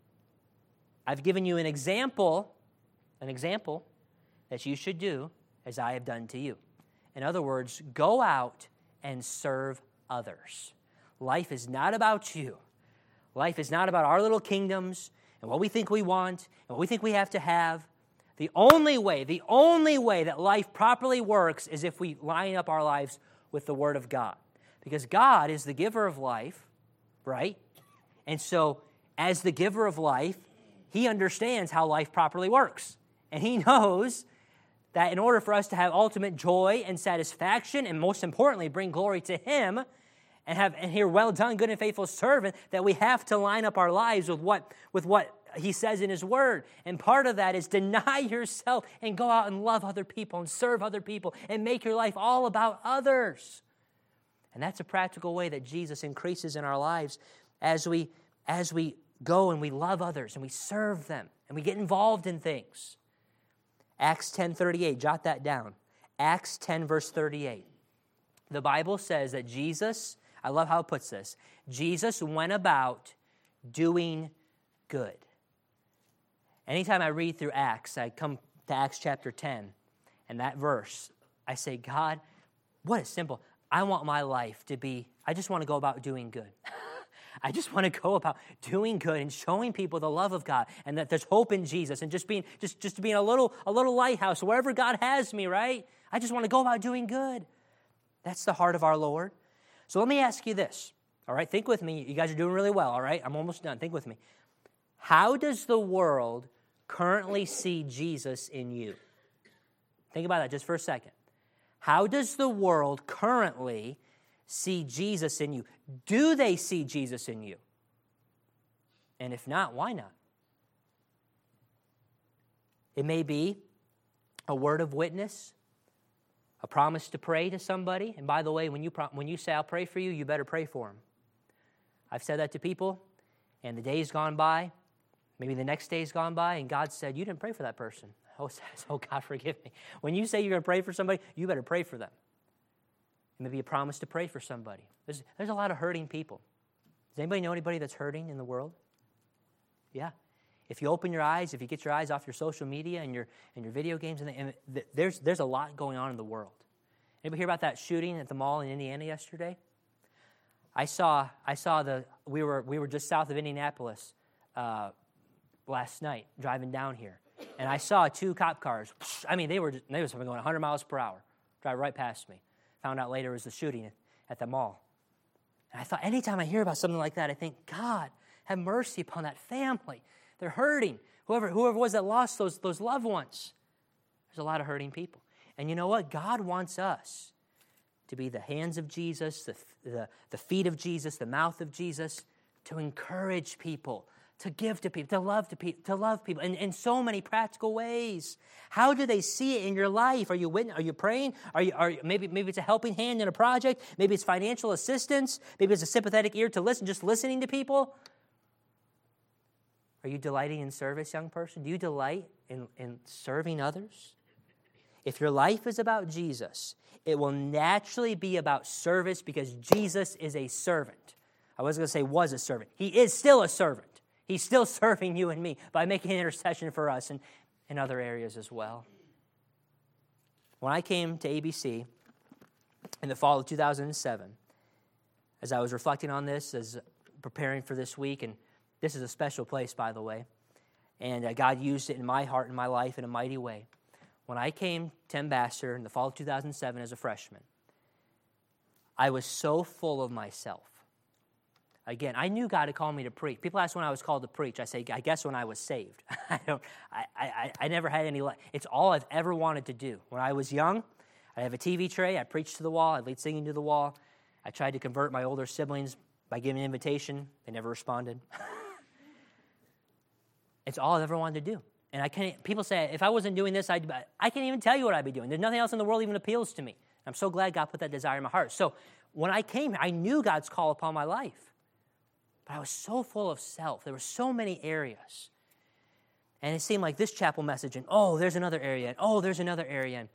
I've given you an example, an example that you should do as I have done to you. In other words, go out and serve others. Life is not about you. Life is not about our little kingdoms and what we think we want and what we think we have to have. The only way, the only way that life properly works is if we line up our lives with the Word of God. Because God is the giver of life, right? And so, as the giver of life, he understands how life properly works. And he knows that in order for us to have ultimate joy and satisfaction, and most importantly, bring glory to him, and have and hear, well done, good and faithful servant, that we have to line up our lives with what, with what he says in his word. And part of that is deny yourself and go out and love other people and serve other people and make your life all about others. And that's a practical way that Jesus increases in our lives as we as we go and we love others and we serve them and we get involved in things. Acts ten thirty-eight, jot that down. Acts ten, verse thirty-eight. The Bible says that Jesus, I love how it puts this, Jesus went about doing good. Anytime I read through Acts, I come to Acts chapter ten, and that verse, I say, God, what is simple. I want my life to be, I just want to go about doing good. I just want to go about doing good and showing people the love of God and that there's hope in Jesus and just being just, just being a little a little lighthouse wherever God has me, right? I just want to go about doing good. That's the heart of our Lord. So let me ask you this, all right? Think with me. You guys are doing really well, all right? I'm almost done. Think with me. How does the world currently see Jesus in you? Think about that just for a second. How does the world currently see Jesus in you? Do they see Jesus in you? And if not, why not? It may be a word of witness, a promise to pray to somebody. And by the way, when you pro- when you say, I'll pray for you, you better pray for them. I've said that to people, and the day's gone by, maybe the next day's gone by, and God said, you didn't pray for that person. Oh, oh God, forgive me. When you say you're going to pray for somebody, you better pray for them. Maybe a promise to pray for somebody. There's, there's a lot of hurting people. Does anybody know anybody that's hurting in the world? Yeah. If you open your eyes, if you get your eyes off your social media and your and your video games, and, the, and the, there's there's a lot going on in the world. Anybody hear about that shooting at the mall in Indiana yesterday? I saw I saw the we were we were just south of Indianapolis uh, last night driving down here, And I saw two cop cars. I mean, they were just, they was going one hundred miles per hour, drive right past me. Found out later it was the shooting at the mall. And I thought, anytime I hear about something like that, I think, God, have mercy upon that family. They're hurting. Whoever whoever was that lost those, those loved ones. There's a lot of hurting people. And you know what? God wants us to be the hands of Jesus, the, the, the feet of Jesus, the mouth of Jesus, to encourage people, to give to people, to love to people, to love people in, in so many practical ways. How do they see it in your life? Are you witness, Are you praying? Are you, are you, maybe, maybe it's a helping hand in a project. Maybe it's financial assistance. Maybe it's a sympathetic ear to listen, just listening to people. Are you delighting in service, young person? Do you delight in, in serving others? If your life is about Jesus, it will naturally be about service because Jesus is a servant. I was going to say was a servant. He is still a servant. He's still serving you and me by making intercession for us and in other areas as well. When I came to A B C in the fall of two thousand seven, as I was reflecting on this, as preparing for this week, and this is a special place, by the way, and uh, God used it in my heart and my life in a mighty way. When I came to Ambassador in the fall of two thousand seven as a freshman, I was so full of myself. Again, I knew God had called me to preach. People ask when I was called to preach. I say, I guess when I was saved. I don't. I, I, I never had any. It's all I've ever wanted to do. When I was young, I have a T V tray. I preached to the wall. I lead singing to the wall. I tried to convert my older siblings by giving an invitation. They never responded. It's all I've ever wanted to do. And I can't. People say, if I wasn't doing this, I'd. I can't even tell you what I'd be doing. There's nothing else in the world even appeals to me. I'm so glad God put that desire in my heart. So when I came here, I knew God's call upon my life. But I was so full of self. There were so many areas. And it seemed like this chapel message, and oh, there's another area, and oh, there's another area. And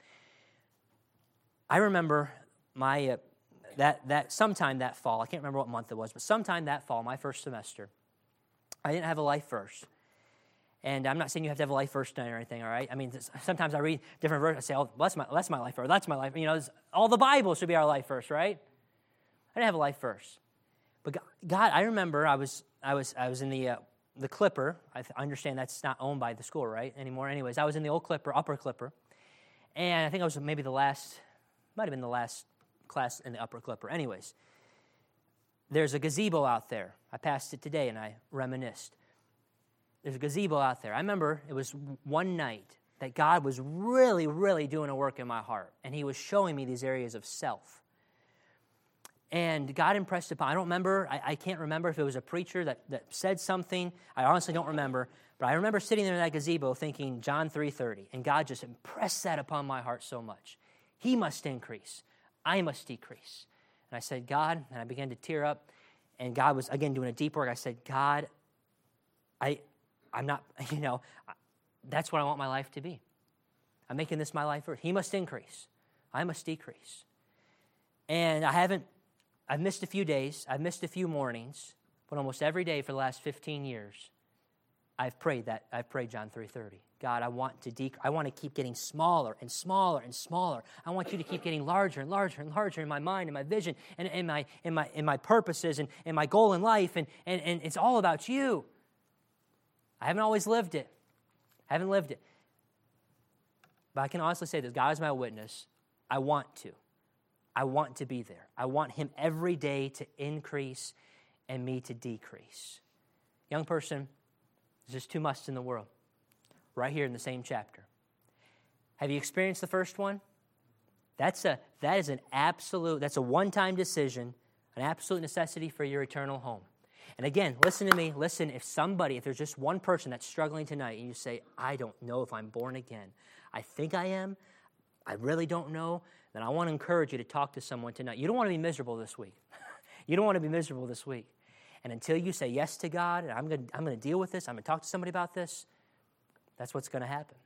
I remember my uh, that that sometime that fall, I can't remember what month it was, but sometime that fall, my first semester, I didn't have a life verse. And I'm not saying you have to have a life verse tonight or anything, all right? I mean, sometimes I read different verses, I say, oh, that's my, that's my life verse, that's my life. You know, all the Bible should be our life verse, right? I didn't have a life verse. But God, I remember I was I was I was in the uh, the Clipper. I understand that's not owned by the school, right, anymore. Anyways, I was in the old Clipper, upper Clipper, and I think I was maybe the last, might have been the last class in the upper Clipper. Anyways, there's a gazebo out there. I passed it today and I reminisced. There's a gazebo out there. I remember it was one night that God was really, really doing a work in my heart, and He was showing me these areas of self. And God impressed upon, I don't remember, I, I can't remember if it was a preacher that, that said something. I honestly don't remember. But I remember sitting there in that gazebo thinking John three thirty. And God just impressed that upon my heart so much. He must increase. I must decrease. And I said, God, and I began to tear up. And God was, again, doing a deep work. I said, God, I, I'm not, you know, that's what I want my life to be. I'm making this my life. He must increase. I must decrease. And I haven't, I've missed a few days, I've missed a few mornings, but almost every day for the last fifteen years, I've prayed that, I've prayed John three thirty. God, I want to dec- I want to keep getting smaller and smaller and smaller. I want you to keep getting larger and larger and larger in my mind and my vision and in my in my in my purposes and, and my goal in life, and, and, and it's all about you. I haven't always lived it. I haven't lived it. But I can honestly say this, God is my witness. I want to. I want to be there. I want Him every day to increase and me to decrease. Young person, there's just two musts in the world. Right here in the same chapter. Have you experienced the first one? That's a that is an absolute, that's a one-time decision, an absolute necessity for your eternal home. And again, listen to me, listen, if somebody, if there's just one person that's struggling tonight and you say, I don't know if I'm born again. I think I am. I really don't know. Then I want to encourage you to talk to someone tonight. You don't want to be miserable this week. You don't want to be miserable this week. And until you say yes to God, and I'm going to, I'm going to deal with this, I'm going to talk to somebody about this, that's what's going to happen.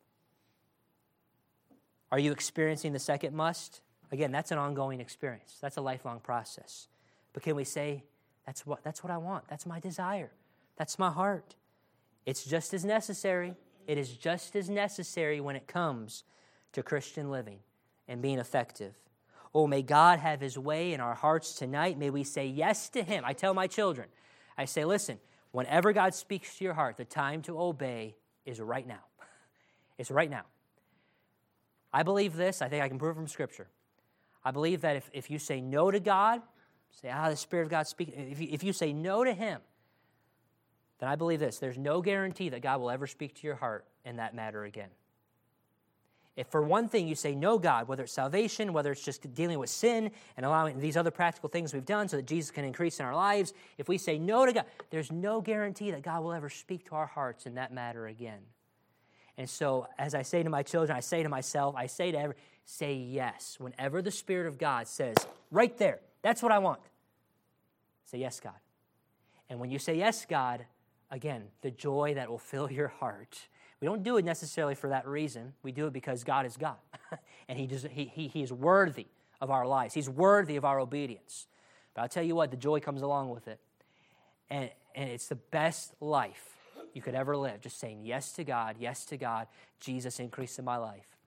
Are you experiencing the second must? Again, that's an ongoing experience. That's a lifelong process. But can we say, that's what, that's what I want. That's my desire. That's my heart. It's just as necessary. It is just as necessary when it comes to Christian living and being effective. Oh, may God have His way in our hearts tonight. May we say yes to Him. I tell my children, I say, listen, whenever God speaks to your heart, the time to obey is right now. It's right now. I believe this. I think I can prove it from Scripture. I believe that if, if you say no to God, say, ah, the Spirit of God speaking, if you, if you say no to Him, then I believe this. There's no guarantee that God will ever speak to your heart in that matter again. If for one thing you say no, God, whether it's salvation, whether it's just dealing with sin and allowing these other practical things we've done so that Jesus can increase in our lives, if we say no to God, there's no guarantee that God will ever speak to our hearts in that matter again. And so, as I say to my children, I say to myself, I say to every, say yes. Whenever the Spirit of God says, right there, that's what I want. Say yes, God. And when you say yes, God, again, the joy that will fill your heart. We don't do it necessarily for that reason. We do it because God is God. And he, does, he, he, he is worthy of our lives. He's worthy of our obedience. But I'll tell you what, the joy comes along with it. And, and it's the best life you could ever live, just saying yes to God, yes to God, Jesus, increase in my life.